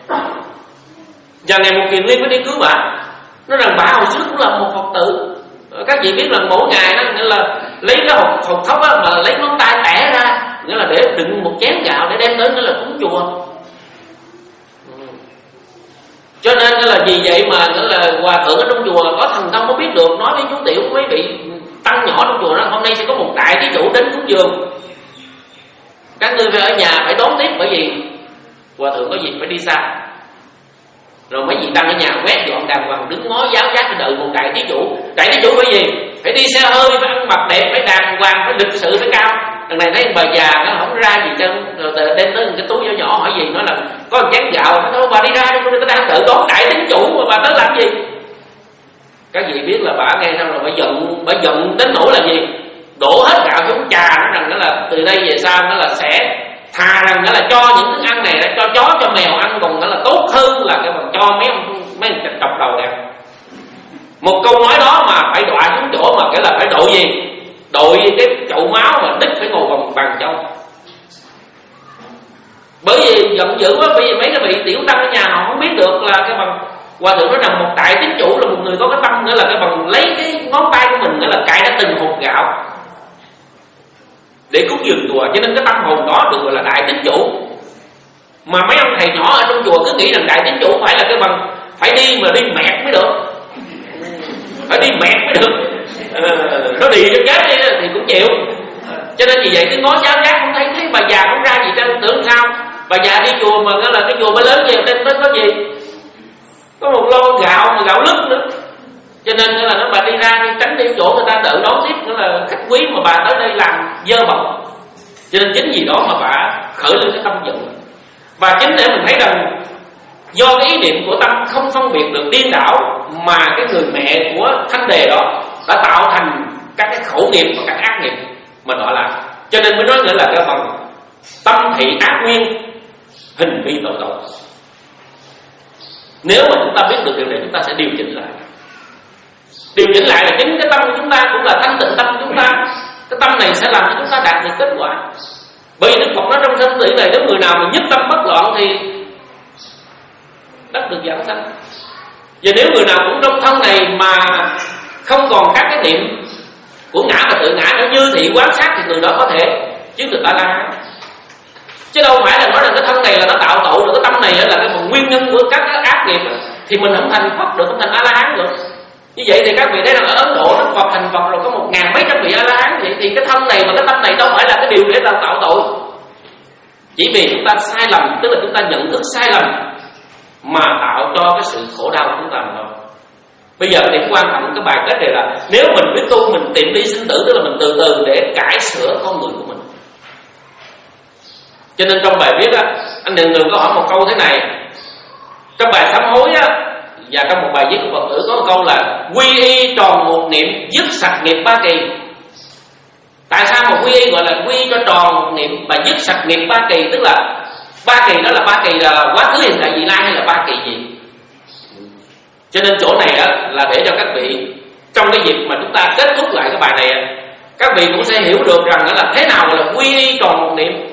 và ngài Một Kiền Liên mới đi cứu bà. Nói rằng bà hồi trước cũng là một Phật tử. Các vị biết là mỗi ngày đó nghĩa là lấy cái hộp hộp thóc á, mà lấy ngón tay bẻ ra, nghĩa là để đựng một chén gạo để đem tới nghĩa là cúng chùa. Cho nên là vì vậy mà nghĩa là hòa thượng ở trong chùa có thần thông mới biết được, nói với chú Tiểu mấy vị tăng nhỏ trong chùa đó, hôm nay sẽ có một đại thí chủ đến cúng dường, các ngươi phải ở nhà phải đón tiếp, bởi vì hòa thượng có gì phải đi xa. Rồi mấy vị tăng ở nhà quét dọn đàng hoàng, đứng ngó giáo giác để đợi một đại thí chủ. Đại thí chủ phải gì? Phải đi xe hơi, phải ăn mặc đẹp, phải đàng hoàng, phải lịch sự, phải cao. Đằng này thấy bà già nó không ra gì chân, rồi đem tới một cái túi nhỏ nhỏ hỏi gì, nói là có một chén gạo. Thôi bà đi ra, tôi đang đợi đón đại thí chủ mà bà tới làm gì? Các vị biết là bà nghe xong rồi bà giận, bà giận đến nỗi là gì? Đổ hết gạo xuống trà, nó rằng nó là từ đây về sau nó là sẽ thà rằng nó là cho những thức ăn này là cho chó cho mèo ăn, còn nó là tốt hơn là cái bằng cho mấy ông mấy ông chọc đầu đẹp. Một câu nói đó mà phải đọa xuống chỗ mà cái là phải đội gì? Đội cái chậu máu mà đích phải ngồi bằng bàn trong. Bởi vì giận dữ quá, bởi vì mấy cái vị tiểu tăng ở nhà họ không biết được là cái bằng hòa thượng nói rằng một đại tín chủ là một người có cái tâm, nghĩa là cái bằng lấy cái ngón tay của mình nghĩa là cài ra từng hột gạo để cúng dường chùa. Cho nên cái tâm hồn đó được gọi là đại tín chủ. Mà mấy ông thầy nhỏ ở trong chùa cứ nghĩ rằng đại tín chủ phải là cái bằng phải đi mà đi mẹt mới được, phải đi mẹt mới được, à, nó đi cho chết đi thì cũng chịu. Cho nên vì vậy cứ ngó giáo giác không thấy, thấy bà già không ra gì đâu, tưởng sao bà già đi chùa mà nó là cái chùa mới lớn gì nên có gì, có một lon gạo mà gạo lứt nữa. Cho nên là nó bà đi ra đi tránh đi chỗ người ta đợi đón tiếp, nữa là khách quý mà bà tới đây làm dơ bẩn. Cho nên chính vì đó mà bà khởi lên cái tâm giận. Và chính để mình thấy rằng do cái ý niệm của tâm không phân biệt được điên đảo mà cái người mẹ của Thanh Đề đó đã tạo thành các cái khẩu nghiệp và các ác nghiệp mà đọa lạc. Cho nên mới nói nghĩa là cái phần tâm thị ác nguyên, hình vi tội tội. Nếu mà chúng ta biết được điều này, chúng ta sẽ điều chỉnh lại. Điều chỉnh lại là chính cái tâm của chúng ta cũng là thanh tịnh tâm của chúng ta. Cái tâm này sẽ làm cho chúng ta đạt được kết quả. Bởi vì Đức Phật nói trong sanh tử này, nếu người nào mà nhất tâm bất loạn thì đắc được giảng sanh. Và nếu người nào cũng trong thân này mà không còn các cái niệm của ngã và tự ngã nữa, như thị quán sát, thì người đó có thể chứng được A-la-hán. Chứ đâu phải là nói rằng cái thân này là nó tạo tội, rồi cái tâm này là cái phần nguyên nhân của các cái ác nghiệp, thì mình không thành Phật được, không thành A-la-hán được. Như vậy thì các vị thấy rằng ở Ấn Độ Đức Phật thành Phật rồi có một ngàn mấy trăm vị A-la-hán, thì, thì cái thân này và cái tâm này đâu phải là cái điều để là tạo tội. Chỉ vì chúng ta sai lầm, tức là chúng ta nhận thức sai lầm mà tạo cho cái sự khổ đau của chúng ta mà thôi. Bây giờ điểm quan trọng cái bài kết này là nếu mình biết tu, mình tìm đi sinh tử, tức là mình từ từ để cải sửa con người của mình. Cho nên trong bài viết á, anh thường thường có hỏi một câu thế này. Trong bài sám hối á, và trong một bài viết của Phật tử có một câu là quy y tròn một niệm, dứt sạch nghiệp ba kỳ. Tại sao mà quy y gọi là quy cho tròn một niệm và dứt sạch nghiệp ba kỳ? Tức là ba kỳ đó là ba kỳ là quá khứ, hiện tại, vị lai, hay là ba kỳ gì? Cho nên chỗ này á, là để cho các vị trong cái dịp mà chúng ta kết thúc lại cái bài này, các vị cũng sẽ hiểu được rằng là thế nào là quy y tròn một niệm.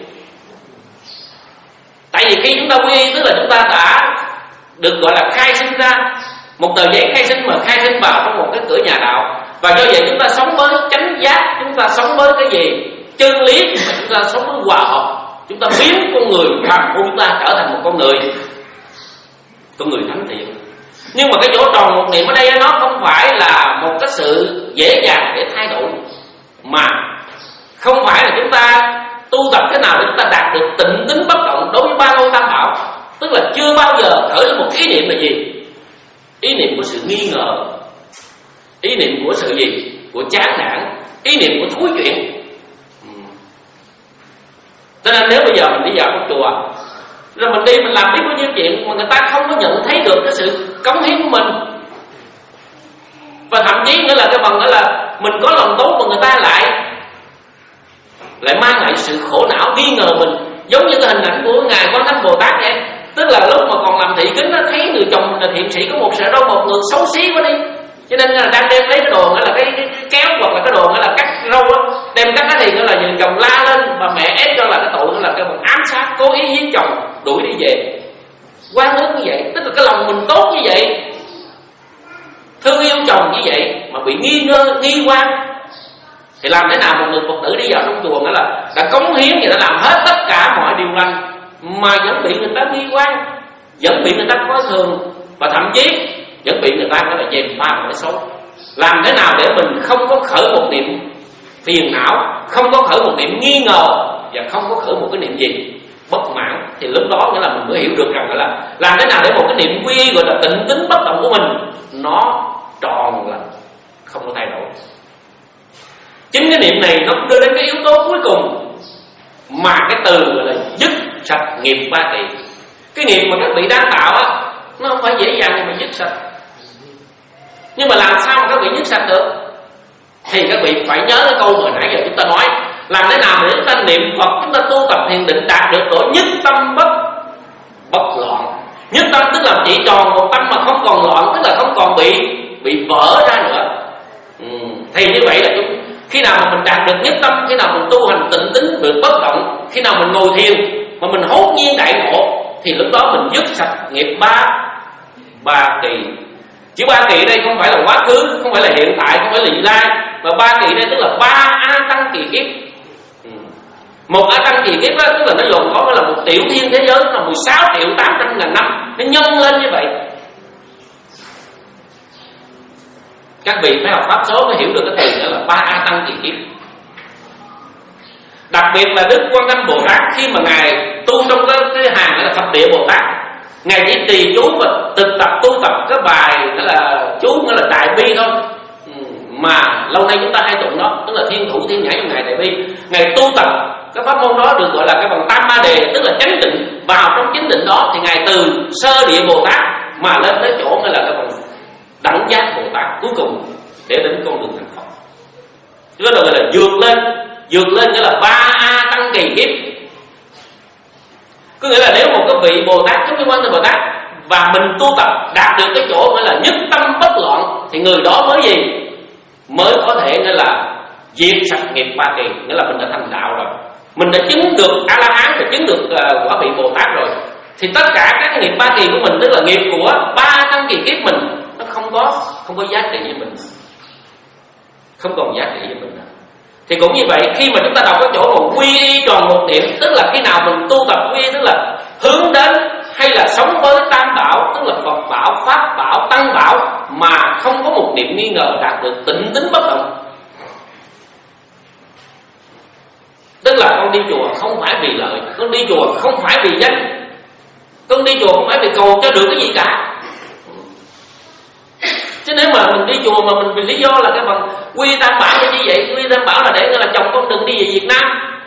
Tại vì khi chúng ta quy y, tức là chúng ta đã được gọi là khai sinh ra một tờ giấy khai sinh, mà khai sinh vào trong một cái cửa nhà đạo. Và do vậy chúng ta sống với chánh giác, chúng ta sống với cái gì? Chân lý, mà chúng ta sống với hòa hợp. Chúng ta biến con người phàm của chúng ta trở thành một con người Con người thánh thiện. Nhưng mà cái chỗ tròn một niệm ở đây nó không phải là một cái sự dễ dàng để thay đổi, mà không phải là chúng ta ta tu tập thế nào để chúng ta đạt được tịnh tính bất động đối với ba ngôi tam bảo. Tức là chưa bao giờ khởi lên một ý niệm là gì? Ý niệm của sự nghi ngờ, ý niệm của sự gì? Của chán nản, ý niệm của thối chuyện. Cho nên nếu bây giờ mình đi vào trong chùa, rồi mình đi mình làm biết bao nhiêu chuyện mà người ta không có nhận thấy được cái sự cống hiến của mình, và thậm chí nữa là cái phần nữa là mình có lòng tốt mà người ta lại lại mang lại sự khổ não, nghi ngờ mình. Giống như cái hình ảnh của ngài Quan Thánh Bồ Tát vậy. Tức là lúc mà còn làm thị kính nó thấy người chồng mình là thiện sĩ có một sợi râu một ngược xấu xí quá đi, cho nên là đang đem lấy cái đồ hay là cái, cái, cái kéo hoặc là cái đồ hay là cắt râu á, đem cắt cái thì nó là người chồng la lên, mà mẹ ép cho là cái tội là cái một ám sát, cố ý giết chồng, đuổi đi về. Quan ước như vậy, tức là cái lòng mình tốt như vậy, thương yêu chồng như vậy mà bị nghi ngờ, nghi quan, thì làm thế nào một người Phật tử đi vào trong chùa nghĩa là đã cống hiến và đã làm hết tất cả mọi điều lành mà vẫn bị người ta nghi quan, vẫn bị người ta coi thường, và thậm chí vẫn bị người ta có là dèm pha nói xấu. Làm thế nào để mình không có khởi một niệm phiền não, không có khởi một niệm nghi ngờ, và không có khởi một cái niệm gì bất mãn, thì lúc đó nghĩa là mình mới hiểu được rằng là làm thế nào để một cái niệm quy y gọi là tịnh tính bất động của mình nó tròn lành, không có thay đổi. Chính cái niệm này nó đưa đến cái yếu tố cuối cùng mà cái từ gọi là dứt sạch nghiệp ba kỳ. Cái nghiệp mà các vị đang tạo á, nó không phải dễ dàng mà dứt sạch. Nhưng mà làm sao mà các vị dứt sạch được? Thì các vị phải nhớ cái câu mà nãy giờ chúng ta nói, làm thế nào để chúng ta niệm Phật, chúng ta tu tập thiền định đạt được độ nhất tâm bất bất loạn. Nhất tâm tức là chỉ tròn một tâm mà không còn loạn, tức là không còn bị bị vỡ ra nữa. Ừ. Thì như vậy là chúng, khi nào mà mình đạt được nhất tâm, khi nào mình tu hành tịnh tính được bất động, khi nào mình ngồi thiền mà mình hốt nhiên đại ngộ, thì lúc đó mình dứt sạch nghiệp ba ba kỳ. Chữ ba kỳ đây không phải là quá khứ, không phải là hiện tại, không phải là vị lai, mà ba kỳ đây tức là ba a tăng kỳ kiếp. Ừ. Một a tăng kỳ kiếp đó, tức là nó dồn có là một tiểu thiên thế giới, là mười sáu triệu tám trăm ngàn năm, nó nhân lên như vậy. Các vị phải học pháp số mới hiểu được cái từ đó là ba a tăng kỳ kiếp. Đặc biệt là Đức Quan Âm Bồ Tát, khi mà ngài tu trong cái, cái hàng là thập địa Bồ Tát, ngài chỉ trì chú và thực tập tu tập cái bài đó là chú nghĩa là đại bi thôi, mà lâu nay chúng ta hay tụng đó, tức là thiên thủ thiên nhãn của ngài đại bi. Ngài tu tập cái pháp môn đó được gọi là cái bằng tam ma đề, tức là chánh định. Vào trong chánh định đó thì ngài từ sơ địa Bồ Tát mà lên tới chỗ nghĩa là cái bằng đẳng giác Bồ Tát cuối cùng để đến con đường thành Phật. Cái đó gọi là vượt lên, vượt lên nghĩa là ba a tăng kỳ kiếp. Có nghĩa là nếu một cái vị Bồ Tát giống như Quan Thế Bồ Tát và mình tu tập đạt được cái chỗ gọi là nhất tâm bất loạn, thì người đó mới gì? Mới có thể nghĩa là diệt sạch nghiệp ba kỳ, nghĩa là mình đã thành đạo rồi, mình đã chứng được A La Hán, và chứng được uh, quả vị Bồ Tát rồi. Thì tất cả các nghiệp ba kỳ của mình, tức là nghiệp của ba tăng kỳ kiếp mình, nó không có không có giá trị với mình, không còn giá trị với mình nữa. Thì cũng như vậy, khi mà chúng ta đọc cái chỗ mà quy y tròn một niệm, tức là khi nào mình tu tập quy y, tức là hướng đến hay là sống với tam bảo, tức là Phật bảo, Pháp bảo, Tăng bảo, mà không có một niệm nghi ngờ, đạt được tịnh tính bất động. Tức là con đi chùa không phải vì lợi, con đi chùa không phải vì danh, con đi chùa không phải vì cầu cho được cái gì cả. Chứ nếu mà mình đi chùa mà mình vì lý do là cái phần quy tam bảo là như vậy, quy tam bảo là để là chồng con đừng đi về Việt Nam,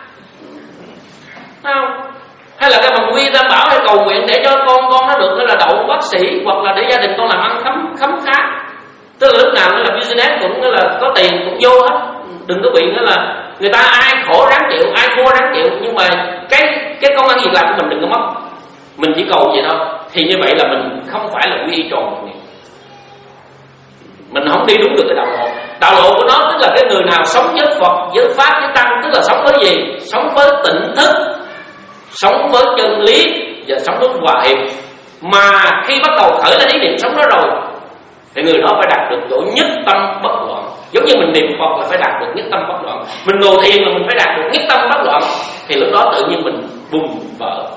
không? Hay là cái phần quy tam bảo là cầu nguyện để cho con con nó được là đậu bác sĩ, hoặc là để gia đình con làm ăn khấm khấm khá. Tức là lúc nào nó là business cũng là có tiền cũng vô hết. Đừng có bị nữa là người ta ai khổ ráng chịu, ai thua ráng chịu, nhưng mà cái cái công ăn việc làm của mình đừng có mất. Mình chỉ cầu vậy thôi. Thì như vậy là mình không phải là quy y tròn một niệm, mình không đi đúng được cái đạo lộ. Đạo lộ của nó tức là cái người nào sống với Phật, với Pháp, với Tăng, tức là sống với gì? Sống với tỉnh thức, sống với chân lý và sống với hòa hiệp. Mà khi bắt đầu khởi lên ý niệm sống đó rồi, thì người đó phải đạt được chỗ nhất tâm bất loạn. Giống như mình niệm Phật là phải đạt được nhất tâm bất loạn, mình ngồi thiền là mình phải đạt được nhất tâm bất loạn, thì lúc đó tự nhiên mình bùng vỡ.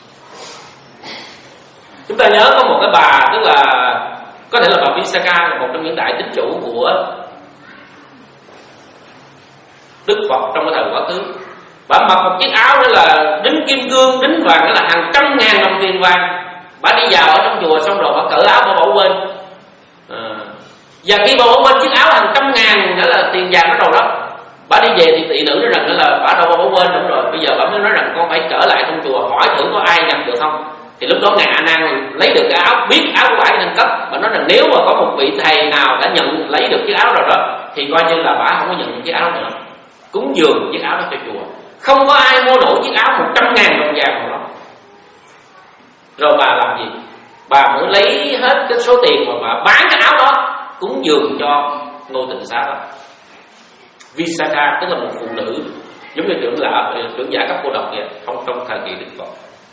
Chúng ta nhớ có một cái bà, tức là có thể là bà Visakha, là một trong những đại tín chủ của Đức Phật trong cái thời quá khứ. Bà mặc một chiếc áo đó là đính kim cương, đính vàng, đó là hàng trăm ngàn đồng tiền vàng. Bà đi vào ở trong chùa xong rồi bà cởi áo bà bỏ quên. à. Và khi bà bỏ quên chiếc áo hàng trăm ngàn đó là tiền vàng đó rồi đó, bà đi về thì tỷ nữ nói rằng là bà đâu bỏ quên đúng rồi. Bây giờ bà mới nói rằng con phải trở lại trong chùa hỏi thử có ai nhập được không. Thì lúc đó ngài A Nan lấy được cái áo, biết áo của bà nâng cấp. Bà nói rằng nếu mà có một vị thầy nào đã nhận lấy được chiếc áo rồi đó thì coi như là bà không có nhận được chiếc áo nữa, cúng dường chiếc áo đó cho chùa. Không có ai mua nổi chiếc áo một trăm ngàn đồng vàng đó. Rồi bà làm gì? Bà mới lấy hết cái số tiền mà bà bán cái áo đó cúng dường cho Ngô Tịnh Xá đó. Visakha tức là một phụ nữ giống như trưởng lão, trưởng giả cấp cô độc vậy, không trong thời kỳ Đức Phật.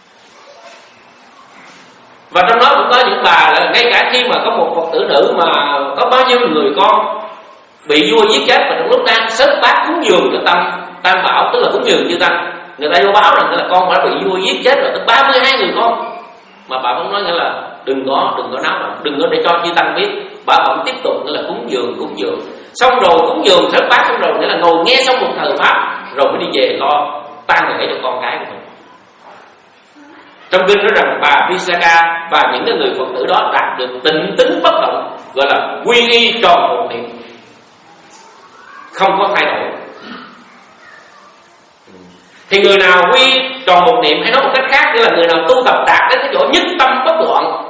Và trong đó cũng có những bà là ngay cả khi mà có một Phật tử nữ mà có bao nhiêu người con bị vua giết chết, và trong lúc đang xếp bát cúng dường cho Tam Tam Bảo, tức là cúng dường chư Tăng, người ta vô báo rằng là con đã bị vua giết chết rồi, tới ba mươi hai người con. Mà bà vẫn nói nghĩa là đừng có đừng có náo động, đừng có để cho chư Tăng biết. Bà vẫn tiếp tục nghĩa là cúng dường cúng dường xong rồi cúng dường xếp bát xong rồi nghĩa là ngồi nghe xong một thời pháp rồi mới đi về lo tang lễ cho con cái của mình. Trong kinh nói rằng bà Visakha và những cái người Phật tử đó đạt được tịnh tính bất động, gọi là quy y tròn một niệm, không có thay đổi. Thì người nào quy tròn một niệm, hay nói một cách khác nghĩa là người nào tu tập đạt đến cái chỗ nhất tâm bất loạn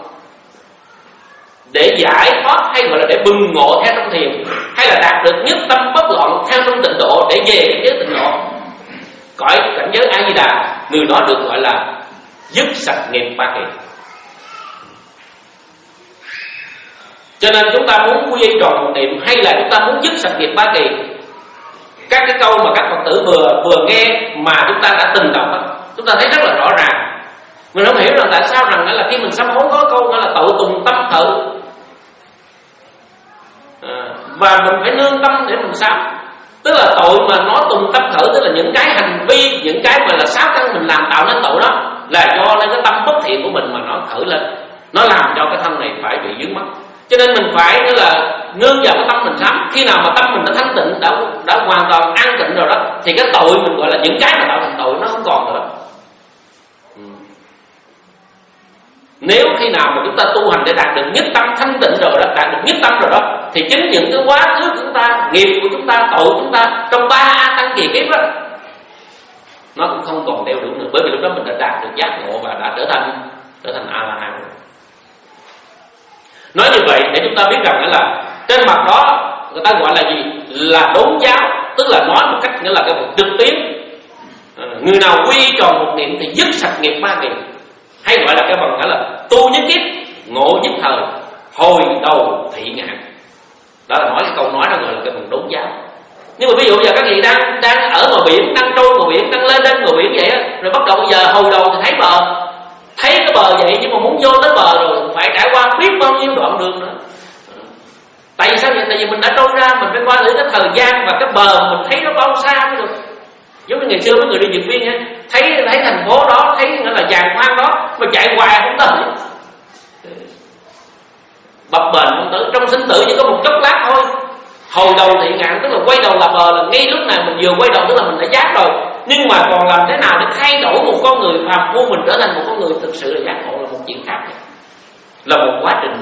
để giải thoát, hay gọi là để bừng ngộ theo trong thiền, hay là đạt được nhất tâm bất loạn theo trong tịnh độ để về cái giới tịnh độ, cõi cảnh giới A Di Đà, người đó được gọi là dứt sạch nghiệp ba kỳ. Cho nên chúng ta muốn quy y tròn một niệm, hay là chúng ta muốn dứt sạch nghiệp ba kỳ, các cái câu mà các Phật tử vừa vừa nghe mà chúng ta đã từng đọc đó, chúng ta thấy rất là rõ ràng. Mình không hiểu là tại sao rằng là khi mình sám hối có câu là tự tùng tâm tự, à, và mình phải nương tâm để mình sám. Tức là tội mà nó tùng tâm khởi, tức là những cái hành vi, những cái mà là sáu căn mình làm tạo nên tội đó, là do nên cái tâm bất thiện của mình mà nó khởi lên, nó làm cho cái thân này phải bị dướng mắt. Cho nên mình phải nữa là nương vào cái tâm mình sám. Khi nào mà tâm mình đã thanh tịnh, đã đã hoàn toàn an tịnh rồi đó, thì cái tội mình gọi là những cái mà tạo thành tội nó không còn nữa. ừ. Nếu khi nào mà chúng ta tu hành để đạt được nhất tâm thanh tịnh rồi đó, đạt được nhất tâm rồi đó, thì chính những cái quá khứ của chúng ta, nghiệp của chúng ta, tội của chúng ta trong ba a tăng kỳ kiếp đó, nó cũng không còn đeo đuổi nữa, bởi vì lúc đó mình đã đạt được giác ngộ và đã trở thành trở thành A La Hán. Nói như vậy để chúng ta biết rằng là trên mặt đó người ta gọi là gì? Là đốn giáo, tức là nói một cách nghĩa là cái một trực tiếp. À, người nào quy tròn một niệm thì dứt sạch nghiệp ba nghiệp, hay gọi là cái bằng nghĩa là tu nhất kiếp, ngộ nhất thời, hồi đầu thị ngạn. Đó là nói cái câu nói đó gọi là cái bằng đốn giáo. Nhưng mà ví dụ giờ các vị đang đang ở ngoài biển, đang trôi ngoài biển, đang lên lên ngoài biển vậy á, rồi bắt đầu bây giờ hồi đầu thì thấy bờ, thấy cái bờ vậy, nhưng mà muốn vô tới bờ rồi phải trải qua biết bao nhiêu đoạn đường nữa. Tại vì sao vậy? Tại vì mình đã trôi ra, mình phải qua thử cái thời gian và cái bờ mình thấy nó bao xa mới được. Giống như ngày xưa mấy người đi Điện Biên á, thấy thấy thành phố đó, thấy nghĩa là giàn khoan đó, mà chạy hoài không tới, bập bềnh không tới. Trong sinh tử chỉ có một chốc lát thôi. Hồi đầu thị ngạn tức là quay đầu là bờ, là ngay lúc nào mình vừa quay đầu tức là mình đã giác rồi. Nhưng mà còn làm thế nào để thay đổi một con người phàm phu mình trở thành một con người thực sự là giác ngộ là một chuyện khác, là một quá trình.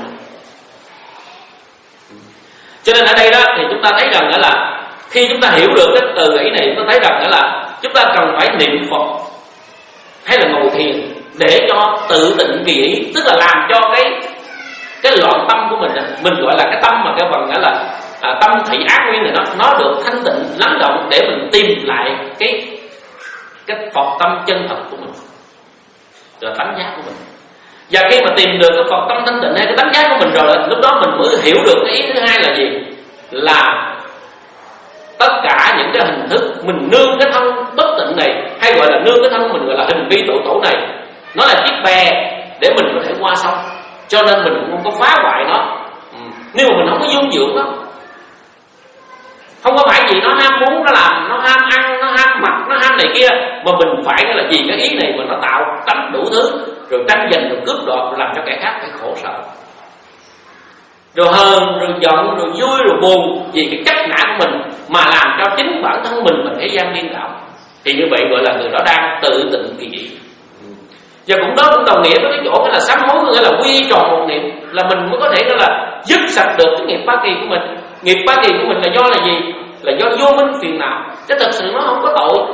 Cho nên ở đây đó thì chúng ta thấy rằng là khi chúng ta hiểu được cái từ ngữ này, chúng ta thấy rằng là chúng ta cần phải niệm Phật hay là ngồi thiền để cho tự tịnh kỳ ý, tức là làm cho cái cái loạn tâm của mình, mình gọi là cái tâm mà cái phần nghĩa là à, tâm thị ác nguyên này nó nó được thanh tịnh lắng động, để mình tìm lại cái cái Phật tâm chân thật của mình, rồi tánh giác của mình. Và khi mà tìm được cái Phật tâm thanh tịnh hay cái tánh giác của mình rồi, lúc đó mình mới hiểu được cái ý thứ hai là gì? Là tất cả những cái hình thức mình nương cái thân bất tịnh này, hay gọi là nương cái thân mình gọi là hình vi tổ tổ này, nó là chiếc bè để mình có thể qua sông. Cho nên mình cũng không có phá hoại nó, ừ. Nhưng mà mình không có dung dưỡng nó. Không có phải gì nó ham muốn nó làm, nó ham ăn, nó ham mặc, nó ham này kia, mà mình phải là vì cái ý này mà nó tạo tánh đủ thứ, rồi tranh giành, rồi cướp đoạt, rồi làm cho kẻ khác phải khổ sở, rồi hờn, rồi giận, rồi vui, rồi buồn vì cái cách ngã của mình, mà làm cho chính bản thân mình là thế gian điên đảo. Thì như vậy gọi là người đó đang tự tịnh kỳ dị. Và cũng đó cũng đồng nghĩa với cái chỗ cái là sám hối, nghĩa là quy tròn một niệm, là mình mới có thể gọi là dứt sạch được cái nghiệp ba kỳ của mình. Nghiệp ba kỳ của mình là do là gì? Là do vô minh phiền não, chứ thật sự nó không có tội.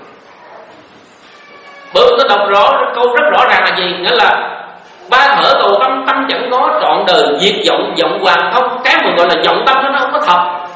Bởi vì nó đọc rõ câu rất rõ ràng là gì? Nghĩa là ba thở cầu tâm, tâm chẳng có, trọn đời diệt vọng, vọng hoàn không. Cái mà gọi là vọng tâm đó nó không có thật.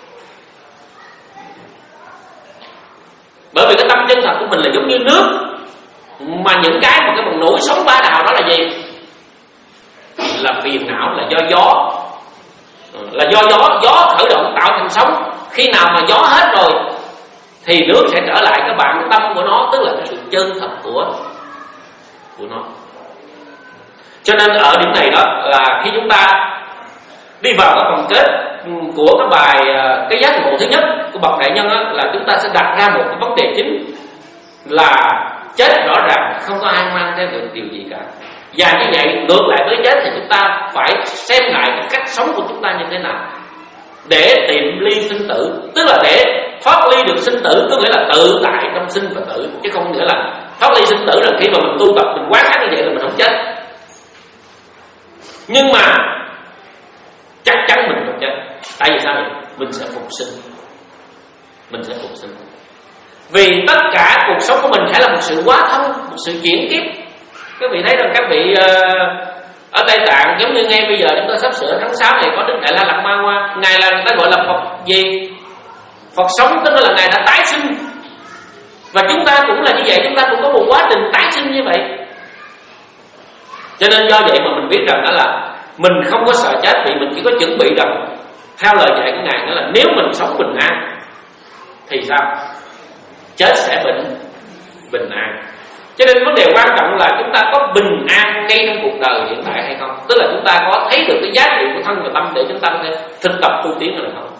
Bởi vì cái tâm chân thật của mình là giống như nước, mà những cái mà cái bằng nổi sống ba đạo đó là gì? Là phiền não, là do gió, là do gió gió khởi động tạo thành sóng. Khi nào mà gió hết rồi thì nước sẽ trở lại cái bản tâm của nó, tức là cái sự chân thật của của nó. Cho nên ở điểm này đó là khi chúng ta đi vào cái phần kết của cái bài cái giác ngộ thứ nhất của bậc đại nhân đó, là chúng ta sẽ đặt ra một cái vấn đề chính là chết rõ ràng không có ai mang theo được điều gì cả. Và như vậy ngược lại với chết thì chúng ta phải xem lại cái cách sống của chúng ta như thế nào để tìm ly sinh tử, tức là để thoát ly được sinh tử, có nghĩa là tự tại trong sinh và tử, chứ không nghĩa là thoát ly sinh tử là khi mà mình tu tập mình quán sát như vậy là mình không chết. Nhưng mà chắc chắn mình không chết. Tại vì sao vậy? Mình sẽ phục sinh. Mình sẽ phục sinh. Vì tất cả cuộc sống của mình phải là một sự hóa thân, một sự chuyển kiếp. Các vị thấy rằng các vị uh, ở Tây Tạng giống như ngay bây giờ chúng ta sắp sửa tháng sáu này có Đức Đại La Lạt Ma Hoa. Ngài là người ta gọi là Phật gì? Phật sống, tức là Ngài đã tái sinh. Và chúng ta cũng là như vậy, chúng ta cũng có một quá trình tái sinh như vậy. Cho nên do vậy mà mình biết rằng đó là mình không có sợ chết, vì mình chỉ có chuẩn bị rằng theo lời dạy của Ngài, đó là nếu mình sống bình an thì sao? Chết sẽ bình bình an. Cho nên vấn đề quan trọng là chúng ta có bình an ngay trong cuộc đời hiện tại hay không, tức là chúng ta có thấy được cái giá trị của thân và tâm để chúng ta có thể thực tập tu tiến hay không.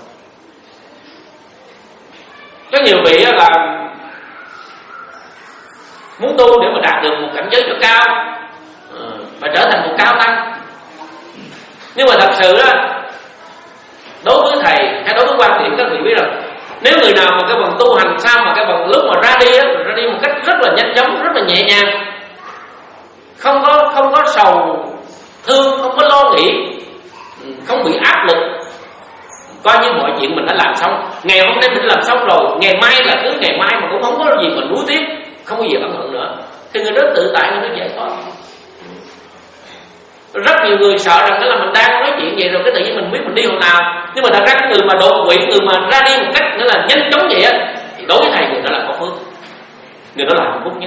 Có nhiều vị là muốn tu để mà đạt được một cảnh giới rất cao và trở thành một cao tăng, nhưng mà thật sự đó, đối với thầy hay đối với quan điểm các vị biết rằng nếu người nào mà cái bằng tu hành sao mà cái bằng lúc mà ra đi á, ra đi một cách rất là nhanh chóng, rất là nhẹ nhàng, không có không có sầu thương, không có lo nghĩ, không bị áp lực, coi như mọi chuyện mình đã làm xong, ngày hôm nay mình làm xong rồi, ngày mai là cứ ngày mai mà cũng không có gì mình nuối tiếc, không có gì ân hận nữa, thì người đó tự tại, người đó giải thoát. Rất nhiều người sợ rằng đó là mình đang nói chuyện vậy rồi cái tự nhiên mình biết mình đi hồi nào, nhưng mà thật ra cái người mà đột quỵ, người mà ra đi một cách nữa là nhanh chóng vậy á, thì đối với thầy người đó là có phước, người đó là hạnh phúc nhất.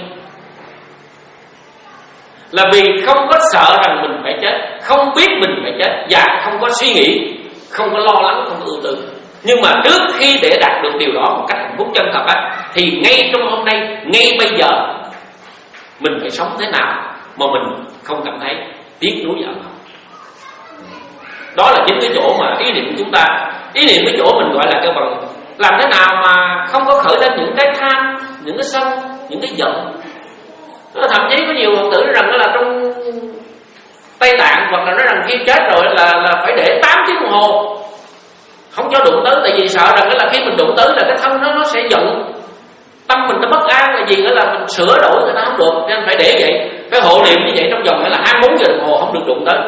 Là vì không có sợ rằng mình phải chết, không biết mình phải chết, và không có suy nghĩ, không có lo lắng, không có ưu tư. Nhưng mà trước khi để đạt được điều đó một cách hạnh phúc chân thật á, thì ngay trong hôm nay, ngay bây giờ mình phải sống thế nào mà mình không cảm thấy tiếc nuối giận. Đó là chính cái chỗ mà ý niệm của chúng ta, ý niệm cái chỗ mình gọi là cái bằng làm thế nào mà không có khởi lên những cái tham, những cái sân, những cái giận. Thậm chí có nhiều Phật tử rằng đó là trong Tây Tạng hoặc là nói rằng khi chết rồi là là phải để tám tiếng đồng hồ không cho đụng tới, tại vì sợ rằng là khi mình đụng tới là cái thân nó nó sẽ giận, tâm mình nó bất an, là gì nữa là mình sửa đổi người ta không được, nên phải để vậy, phải hộ niệm như vậy trong vòng phải là hai mươi bốn giờ đồng hồ không được đụng tới.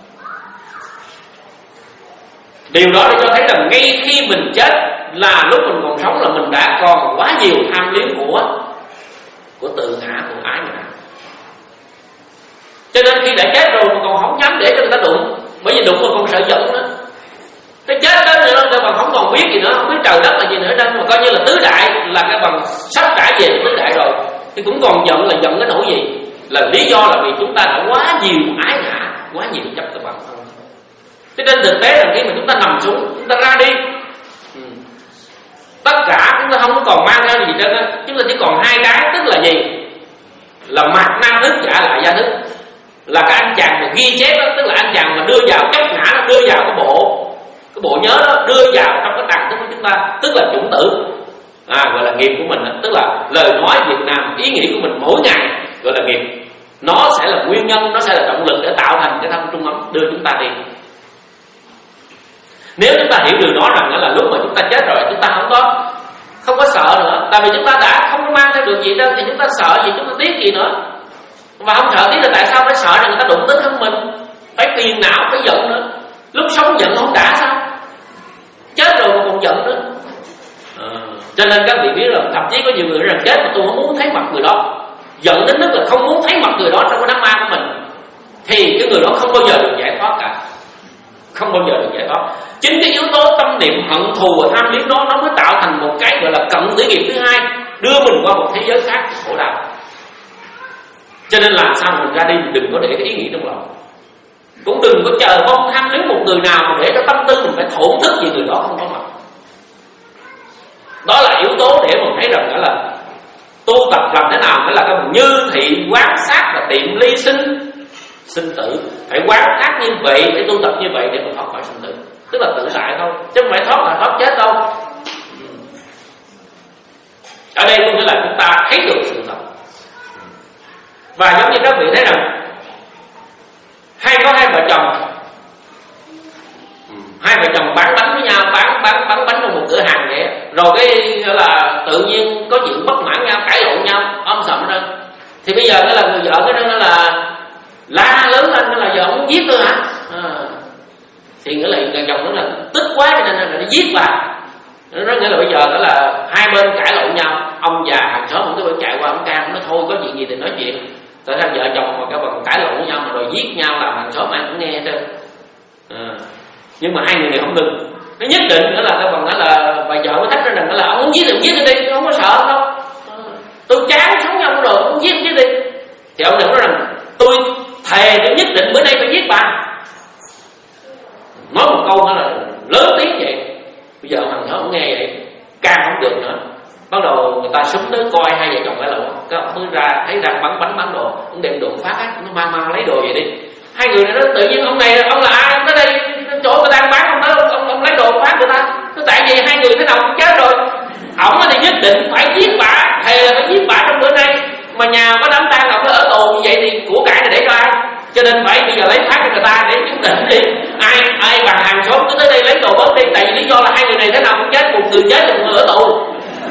Điều đó để cho thấy rằng ngay khi mình chết là lúc mình còn sống là mình đã còn quá nhiều tham liếm của của tự ngã, của ái ngã. Cho nên khi đã chết rồi mà còn không dám để cho người ta đụng, bởi vì đụng mà còn sợ giận nữa. Cái chết đó nữa nó bằng không còn biết gì nữa, không biết trời đất là gì nữa, nên mà coi như là tứ đại là cái bằng sắp trả về tứ đại rồi, thì cũng còn giận là giận cái nỗi gì? Là lý do là vì chúng ta đã quá nhiều ái ngã, quá nhiều chấp cái bản thân. Cho nên thực tế là khi mà chúng ta nằm xuống, chúng ta ra đi, ừ. tất cả chúng ta không còn mang theo gì trên đó, chúng ta chỉ còn hai cái, tức là gì? Là mạt na thức trả lại gia thức. Là cái anh chàng mà ghi chép đó, tức là anh chàng mà đưa vào chấp ngã, nó đưa vào cái bộ cái bộ nhớ đó, đưa vào trong cái tàng thức của chúng ta, tức là chủng tử, à, gọi là nghiệp của mình đó. Tức là lời nói Việt Nam, ý nghĩ của mình mỗi ngày gọi là nghiệp. Nó sẽ là nguyên nhân, nó sẽ là động lực để tạo thành cái thân trung ấm đưa chúng ta đi. Nếu chúng ta hiểu điều đó rằng là lúc mà chúng ta chết rồi, chúng ta không có không có sợ nữa, tại vì chúng ta đã không có mang theo được gì đâu thì chúng ta sợ gì, chúng ta tiếc gì nữa. Và không sợ tiếc là tại sao phải sợ rằng người ta đụng tới thân mình, phải phiền não, phải giận nữa. Lúc sống giận không đã sao? Chết rồi mà còn giận nữa. À, cho nên các vị biết là thậm chí có nhiều người rằng chết mà tôi không muốn thấy mặt người đó, giận đến mức là không muốn thấy mặt người đó trong cái đám ma của mình, thì cái người đó không bao giờ được giải thoát cả, không bao giờ được giải thoát. Chính cái yếu tố tâm niệm hận thù và tham liếng đó nó mới tạo thành một cái gọi là cận tử nghiệp thứ hai, đưa mình qua một thế giới khác khổ đau. Cho nên làm sao mình ra đi mình đừng có để cái ý nghĩ trong lòng, cũng đừng có chờ mong tham luyến một người nào mà để cho tâm tư mình phải thổn thức vì người đó không có mặt. Đó là yếu tố để mình thấy rằng đó là tu tập làm thế nào phải là cái như thị quán sát và tiệm ly sinh sinh tử, phải quán sát như vậy, phải tu tập như vậy để mình thoát khỏi sinh tử, tức là tự tại thôi, chứ không phải thoát là thoát chết đâu. Ở đây có nghĩa là chúng ta thấy được sự thật. Và giống như các vị thấy rằng hay có hai vợ chồng, hai vợ chồng bán bánh với nhau, bán bán bán bánh trong một cửa hàng vậy, rồi cái là tự nhiên có chuyện bất mãn nhau, cãi lộn nhau, ôm sầm lên. Thì bây giờ cái là người vợ cái đó là la lớn lên, cái là giờ ông muốn giết tôi hả? À, thì nghĩa là người chồng nó là tức quá cho nên là nó giết bà. Nó nghĩa là bây giờ đó là hai bên cãi lộn nhau, ông già hàng xóm ông cứ chạy qua ông can, nó thôi có chuyện gì thì nói chuyện. Tại sao vợ chồng mà các bạn cãi lộn với nhau mà rồi giết nhau làm hàng xóm ai cũng nghe hết trơn. À, nhưng mà hai người này không ngừng, nó nhất định nữa là các bạn nói là bà vợ mới thách ra rằng là ông muốn giết thì giết đi, tôi không có sợ đâu. À, tôi chán sống nhau rồi, ông muốn giết giết đi. Thì ông nói rằng tôi thề tôi nhất định bữa nay phải giết bà. Nói một câu nó là lớn tiếng vậy. Bây giờ hàng xóm cũng nghe vậy, can không được nữa. Bắt đầu người ta súng tới coi hai vợ chồng phải lộn, cái ông mới ra thấy rằng bắn bắn bắn đồ, ông đem đồ phát á, nó ma ma lấy đồ vậy đi. Hai người này nó tự nhiên ông này ông là ai, ông tới đây chỗ người ta đang bán ông đó, ông, ông lấy đồ phát người ta. Nó tại vì hai người thế nào cũng chết rồi. Ổng thì nhất định phải giết bà, thề là phải giết bà trong bữa nay. Mà nhà có đám tang ông nó ở tù như vậy thì của cải này để cho ai? Cho nên phải bây giờ lấy phát cho người ta để chứng định đi. Ai ai bằng hàng xóm cứ tới đây lấy đồ bớt đi, tại vì lý do là hai người này thế nào cũng chết, một người chết một người ở tù.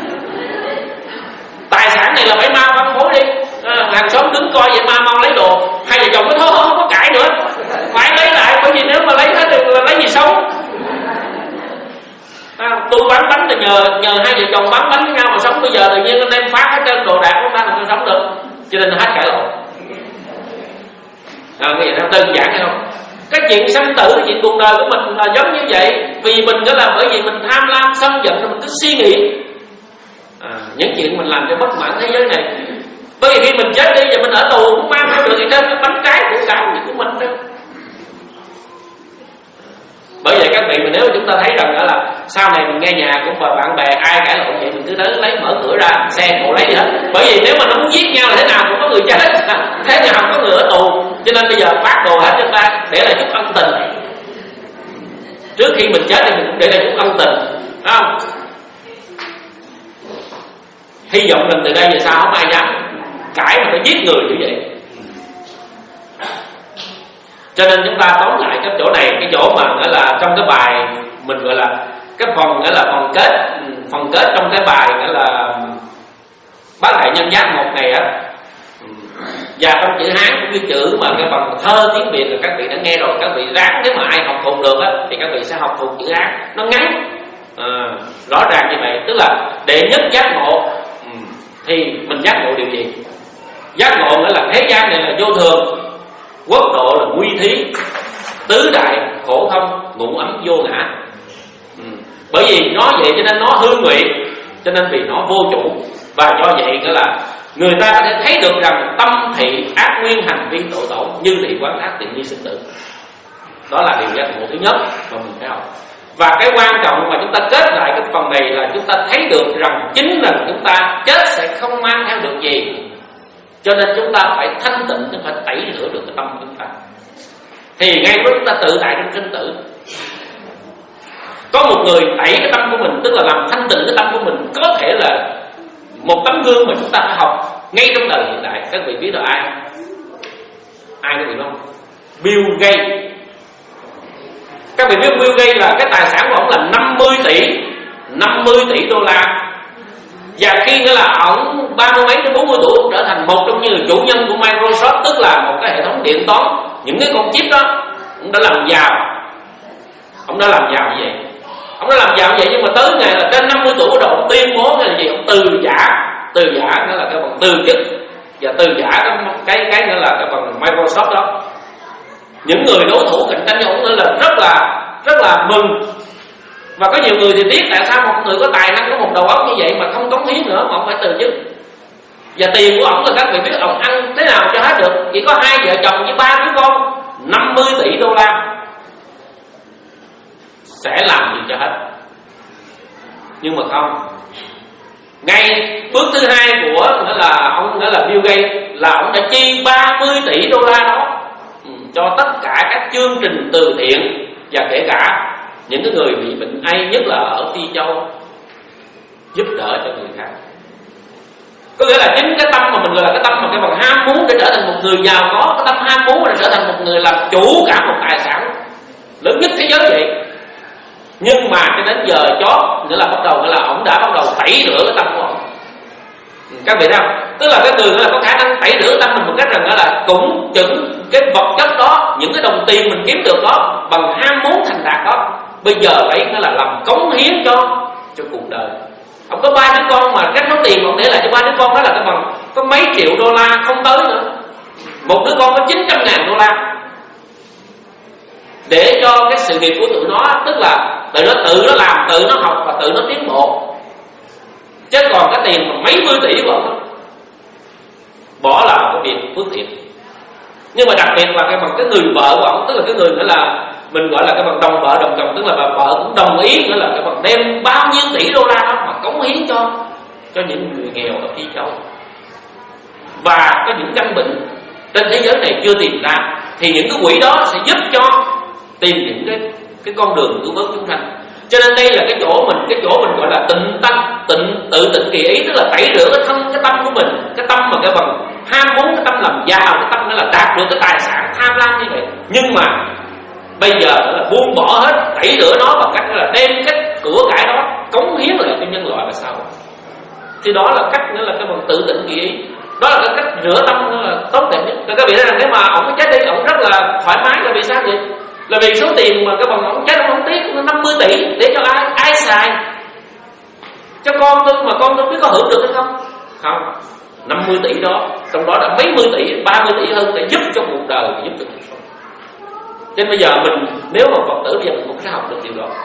Tài sản này là phải mau phân phối đi. À, hàng xóm đứng coi vậy ma mau lấy đồ. Hai vợ chồng mới thôi không có cãi nữa, phải lấy lại, bởi vì nếu mà lấy hết được là lấy gì sống. À, tôi bán bánh là nhờ nhờ hai vợ chồng bán bánh với nhau mà sống, bây giờ tự nhiên anh em phát hết trơn đồ đạc của ta mà sống được, cho nên hết cãi lộn. À, cái gì đó đơn giản hay không? Cái chuyện sanh tử, cái chuyện cuộc đời của mình là giống như vậy. Vì mình đó là bởi vì mình tham lam sân giận rồi mình cứ suy nghĩ à, những chuyện mình làm cho bất mãn thế giới này. Bởi vì khi mình chết đi và mình ở tù cũng mang theo được cái trên bánh cái của cả của mình đó. Bởi vậy các vị, mà nếu chúng ta thấy rằng đó là sau này mình nghe nhà của bạn bè ai cãi lộn vậy, mình cứ tới lấy mở cửa ra xe cổ lấy đi hết. Bởi vì nếu mà nó muốn giết nhau là thế nào cũng có người chết, thế nào cũng có người ở tù. Cho nên bây giờ phát đồ hết cho ta để là chút ân tình. Trước khi mình chết thì mình cũng để là chút ân tình, phải không? Hy vọng lần từ đây về sau không ai dám cãi mà phải giết người như vậy. Cho nên chúng ta tóm lại cái chỗ này, cái chỗ mà gọi là trong cái bài mình gọi là cái phần gọi là phần kết, phần kết trong cái bài gọi là Bá Đại Nhân Giác một này á, và trong chữ Hán cũng như chữ mà cái phần thơ tiếng Việt là các vị đã nghe rồi. Các vị ráng, nếu mà ai học thuộc được á thì các vị sẽ học thuộc chữ Hán, nó ngắn à, rõ ràng như vậy. Tức là đệ nhất giác ngộ thì mình giác ngộ điều gì? Giác ngộ nghĩa là thế gian này là vô thường, quốc độ là nguy thí, tứ đại khổ thông, ngũ ấm vô ngã. ừ. Bởi vì nó vậy cho nên nó hư ngụy, cho nên vì nó vô chủ. Và do vậy nghĩa là người ta có thể thấy được rằng tâm thị ác nguyên hành vi tội tổ, như thị quán ác tiện nghi sinh tử. Đó là điều giác ngộ thứ nhất mà mình phải học. Và cái quan trọng mà chúng ta kết lại cái phần này là chúng ta thấy được rằng chính là chúng ta chết sẽ không mang theo được gì. Cho nên chúng ta phải thanh tịnh, chúng ta phải tẩy rửa được cái tâm của chúng ta. Thì ngay lúc chúng ta tự tại trong sinh tử, có một người tẩy cái tâm của mình, tức là làm thanh tịnh cái tâm của mình, có thể là một tấm gương mà chúng ta phải học ngay trong đời hiện đại. Các vị biết là ai? Ai các vị biết không? Bill Gates. Các vị biết Bill Gates là cái tài sản của ông là năm mươi tỷ năm mươi tỷ đô la. Và khi nghĩa là ổng ba mươi mấy đến bốn mươi tuổi, ông trở thành một trong những người chủ nhân của Microsoft, tức là một cái hệ thống điện toán, những cái con chip đó, ông đã làm giàu. Ông đã làm giàu như vậy. Ông đã làm giàu như vậy, nhưng mà tới ngày là trên năm mươi tuổi bắt đầu ông tuyên bố cái là gì? Ông từ giả, từ giả nghĩa là cái bằng từ chức, và từ giả cái cái cái nghĩa là cái bằng Microsoft đó. Những người đối thủ cạnh tranh với ông nữa là rất là rất là mừng. Và có nhiều người thì tiếc tại sao một người có tài năng, có một đầu óc như vậy mà không cống hiến nữa mà ông phải từ chức. Và tiền của ông là các vị biết ông ăn thế nào cho hết được. Chỉ có hai vợ chồng với ba đứa con, năm mươi tỷ đô la sẽ làm gì cho hết. Nhưng mà không. Ngay bước thứ hai của nghĩa là ông nghĩa là Bill Gates là ông đã chi ba mươi tỷ đô la đó cho tất cả các chương trình từ thiện, và kể cả những cái người bị bệnh ai, nhất là ở Phi Châu, giúp đỡ cho người khác. Có nghĩa là chính cái tâm mà mình gọi là cái tâm mà cái bằng ham muốn để trở thành một người giàu có, cái tâm ham muốn để trở thành một người làm chủ cả một tài sản lớn nhất thế giới vậy. Nhưng mà cái đến giờ chót nghĩa là bắt đầu nghĩa là ông đã bắt đầu tẩy rửa cái tâm của ông. Các vị thấy không? Tức là cái người là có khả năng tẩy rửa tâm mình một cách rằng là cũng chừng cái vật chất đó, những cái đồng tiền mình kiếm được đó bằng ham muốn thành đạt đó, bây giờ phải nó là làm cống hiến cho cho cuộc đời. Ông có ba đứa con mà các số tiền ông để lại cho ba đứa con đó là cái bằng có mấy triệu đô la không tới nữa. Một đứa con có chín trăm ngàn đô la để cho cái sự nghiệp của tụi nó, tức là tự nó tự nó làm, tự nó học và tự nó tiến bộ. Chứ còn cái tiền mà mấy mươi tỷ của ông bỏ là một cái việc phước thiện. Nhưng mà đặc biệt là cái bằng cái người vợ của ông, tức là cái người nữa là mình gọi là cái bằng đồng vợ đồng chồng, tức là bà vợ cũng đồng ý nữa là cái bằng đem bao nhiêu tỷ đô la đó mà cống hiến cho cho những người nghèo ở Phi Châu. Và có những căn bệnh trên thế giới này chưa tìm ra, thì những cái quỹ đó sẽ giúp cho tìm những cái cái con đường cứu vớt chúng sanh. Cho nên đây là cái chỗ mình cái chỗ mình gọi là tịnh tâm, tịnh tự tịnh kỳ ý, tức là tẩy rửa cái thân cái tâm của mình, cái tâm mà cái bằng ham muốn, cái tâm làm giàu, cái tâm đó là đạt được cái tài sản tham lam như vậy. Nhưng mà bây giờ là buông bỏ hết, tẩy rửa nó bằng cách là đem cái của cải đó cống hiến lại cho nhân loại là sao? Thì đó là cách nữa là cái bằng tự tịnh kỳ ý. Đó là cái cách rửa tâm nó là tốt đẹp nhất. Các vị thấy rằng nếu mà ông chết đi, ông rất là thoải mái là vì sao vậy? Là vì số tiền mà cái bằng ông chết ông không tiếc, năm mươi tỷ để cho ai ai xài? Cho con tôi, mà con tôi biết có hưởng được hay không? Không. năm mươi tỷ đó, trong đó là mấy mươi tỷ, ba mươi tỷ hơn để giúp cho cuộc đời, giúp cho cuộc sống. Cho nên bây giờ mình nếu mà Phật tử bây giờ mình cũng phải học được điều đó.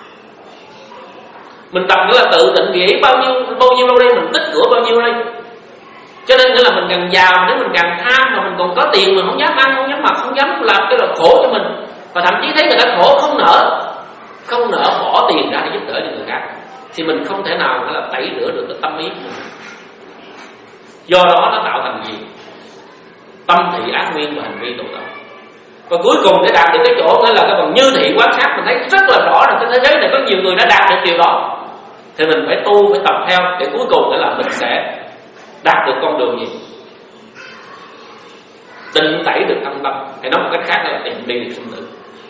Mình tập nghĩa là tự tịnh kỳ ý, bao nhiêu bao nhiêu lâu đây mình tích của bao nhiêu đây. Cho nên nghĩa là mình càng giàu, nếu mình càng tham mà mình còn có tiền mình không dám ăn, không dám mặc, không dám làm cái là khổ cho mình. Và thậm chí thấy người ta khổ không nỡ, không nỡ bỏ tiền ra để giúp đỡ cho người khác, thì mình không thể nào là tẩy rửa được cái tâm ý của mình. Do đó nó tạo thành gì? Tâm thị ác nguyên và hành vi tội lỗi. Và cuối cùng để đạt được cái chỗ đó là cái bằng như thị quán sát, mình thấy rất là rõ là trên thế giới này có nhiều người đã đạt được điều đó. Thì mình phải tu, phải tập theo để cuối cùng để là mình sẽ đạt được con đường gì? Định tẩy được thân tâm. Thì nói một cách khác là tìm đi được sinh tử.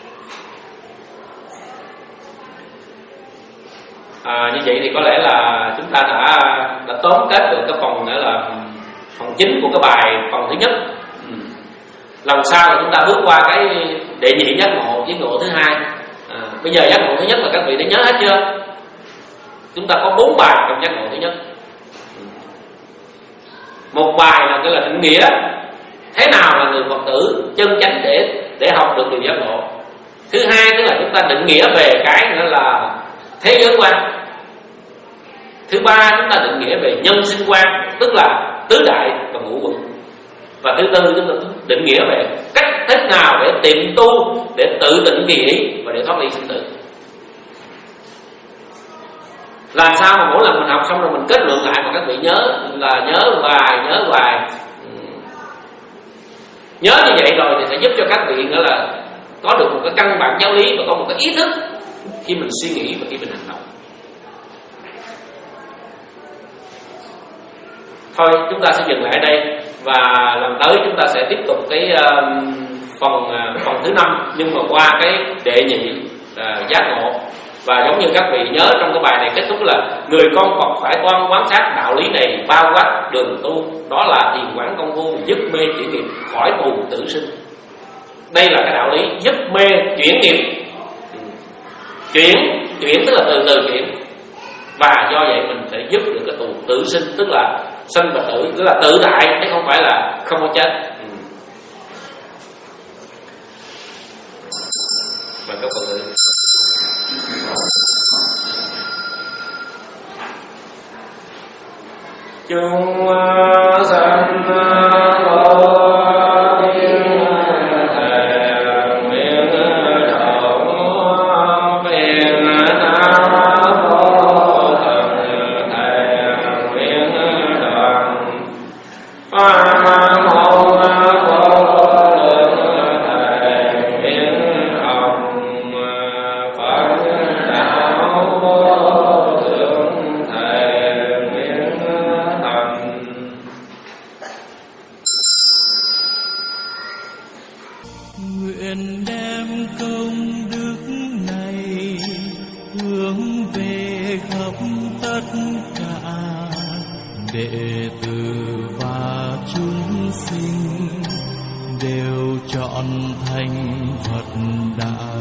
À, như vậy thì có lẽ là chúng ta đã đã tóm kết được cái phần nữa là phần chính của cái bài phần thứ nhất. Ừ. Lần sau là chúng ta bước qua cái đệ nhị giác ngộ với ngộ thứ hai. À, bây giờ giác ngộ thứ nhất là các vị đã nhớ hết chưa? Chúng ta có bốn bài trong giác ngộ thứ nhất. Một bài là cái là định nghĩa thế nào là người Phật tử chân chánh để để học được điều giác ngộ. Thứ hai tức là chúng ta định nghĩa về cái nữa là thế giới quan. Thứ ba chúng ta định nghĩa về nhân sinh quan, tức là tứ đại và ngũ quẩn. Và thứ tư chúng ta định nghĩa về cách thế nào để tiệm tu, để tự tịnh kỳ ý và để thoát ly sinh tử. Làm sao mà mỗi lần mình học xong rồi mình kết luận lại mà các vị nhớ là nhớ hoài, nhớ hoài. Nhớ như vậy rồi thì sẽ giúp cho các vị nữa là có được một cái căn bản giáo lý và có một cái ý thức khi mình suy nghĩ và khi mình hành động. Thôi chúng ta sẽ dừng lại ở đây, và lần tới chúng ta sẽ tiếp tục cái uh, phần uh, phần thứ năm, nhưng mà qua cái đệ nhị uh, giác ngộ. Và giống như các vị nhớ trong cái bài này kết thúc là người con Phật phải toan quán sát đạo lý này bao quát đường tu, đó là thiền quán công phu, dứt mê chuyển nghiệp, khỏi tù tử sinh. Đây là cái đạo lý dứt mê chuyển nghiệp. Chuyển, chuyển tức là từ từ chuyển. Và do vậy mình sẽ dứt được cái tù tử sinh, tức là sinh và tử, tức là tự tại chứ không phải là không có chết. Mà các Phật tử chúng sanh đều trọn thành Phật đạo.